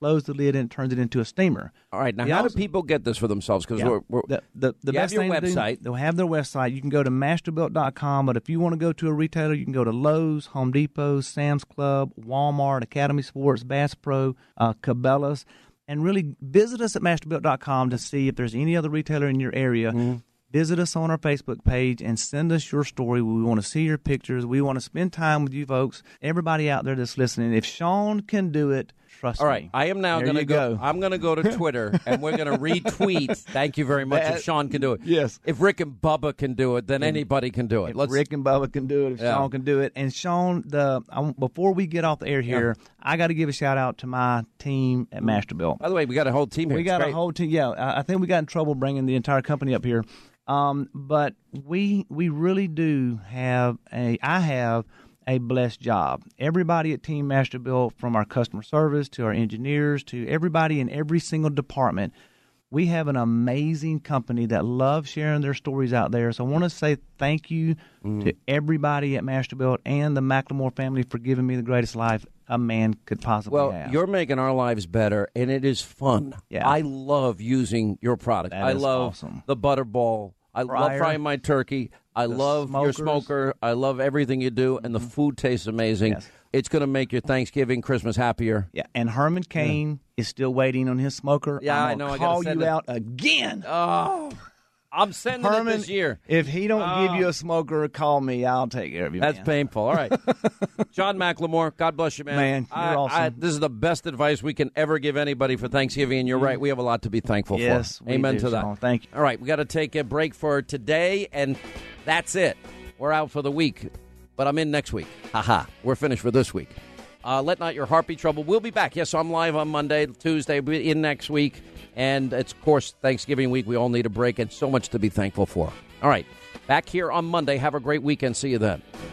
close the lid and it turns it into a steamer. All right, now We how also- do people get this for themselves? Because Yeah. we're, we're the the, the you best have your thing to do, website. they'll have their website. You can go to masterbuilt dot com, but if you want to go to a retailer, you can go to Lowe's, Home Depot, Sam's Club, Walmart, Academy Sports, Bass Pro, uh, Cabela's, and really visit us at masterbuilt dot com to see if there's any other retailer in your area. Mm-hmm. Visit us on our Facebook page and send us your story. We want to see your pictures. We want to spend time with you folks. Everybody out there that's listening, if Sean can do it, trust All right, me. I am now There going to you go. go. I'm going to go to Twitter, and we're going to retweet. Thank you very much. That- if Sean can do it, yes. If Rick and Bubba can do it, then anybody can do it. If Rick and Bubba can do it, if Yeah. Sean can do it. And Sean, the I, before we get off the air here, I got to give a shout out to my team at Masterbuilt. By the way, we got a whole team here. We It's got great. a whole team. Yeah, I, I think we got in trouble bringing the entire company up here. Um, but we we really do have a I have a blessed job. Everybody at Team Masterbuilt, from our customer service to our engineers to everybody in every single department, we have an amazing company that loves sharing their stories out there. So I want to say thank you Mm. to everybody at Masterbuilt and the McLemore family for giving me the greatest life a man could possibly Well, have. you're making our lives better, and it is fun. Yeah. I love using your product. That I is love awesome. the Butterball. I love Fryer. frying my turkey. I The love your smokers. smoker. I love everything you do, and the food tastes amazing. Yes. It's going to make your Thanksgiving, Christmas happier. Yeah, and Herman Cain is still waiting on his smoker. Yeah, I'm I gonna know. I gotta call send you it. out again. Oh, I'm sending Herman, it this year. If he don't Oh. give you a smoker, call me. I'll take care of you. That's man. painful. All right. John McLemore, God bless you, man. Man, you're I, awesome. I, this is the best advice we can ever give anybody for Thanksgiving, and you're right. We have a lot to be thankful Yes, for. we Amen do, to that. Sean. Thank you. All right, we got to take a break for today, and that's it. We're out for the week, but I'm in next week. Ha-ha. We're finished for this week. Uh, Let Not Your Heart Be Troubled. We'll be back. Yes, I'm live on Monday, Tuesday, we'll be in next week. And it's, of course, Thanksgiving week. We all need a break and so much to be thankful for. All right, back here on Monday. Have a great weekend. See you then.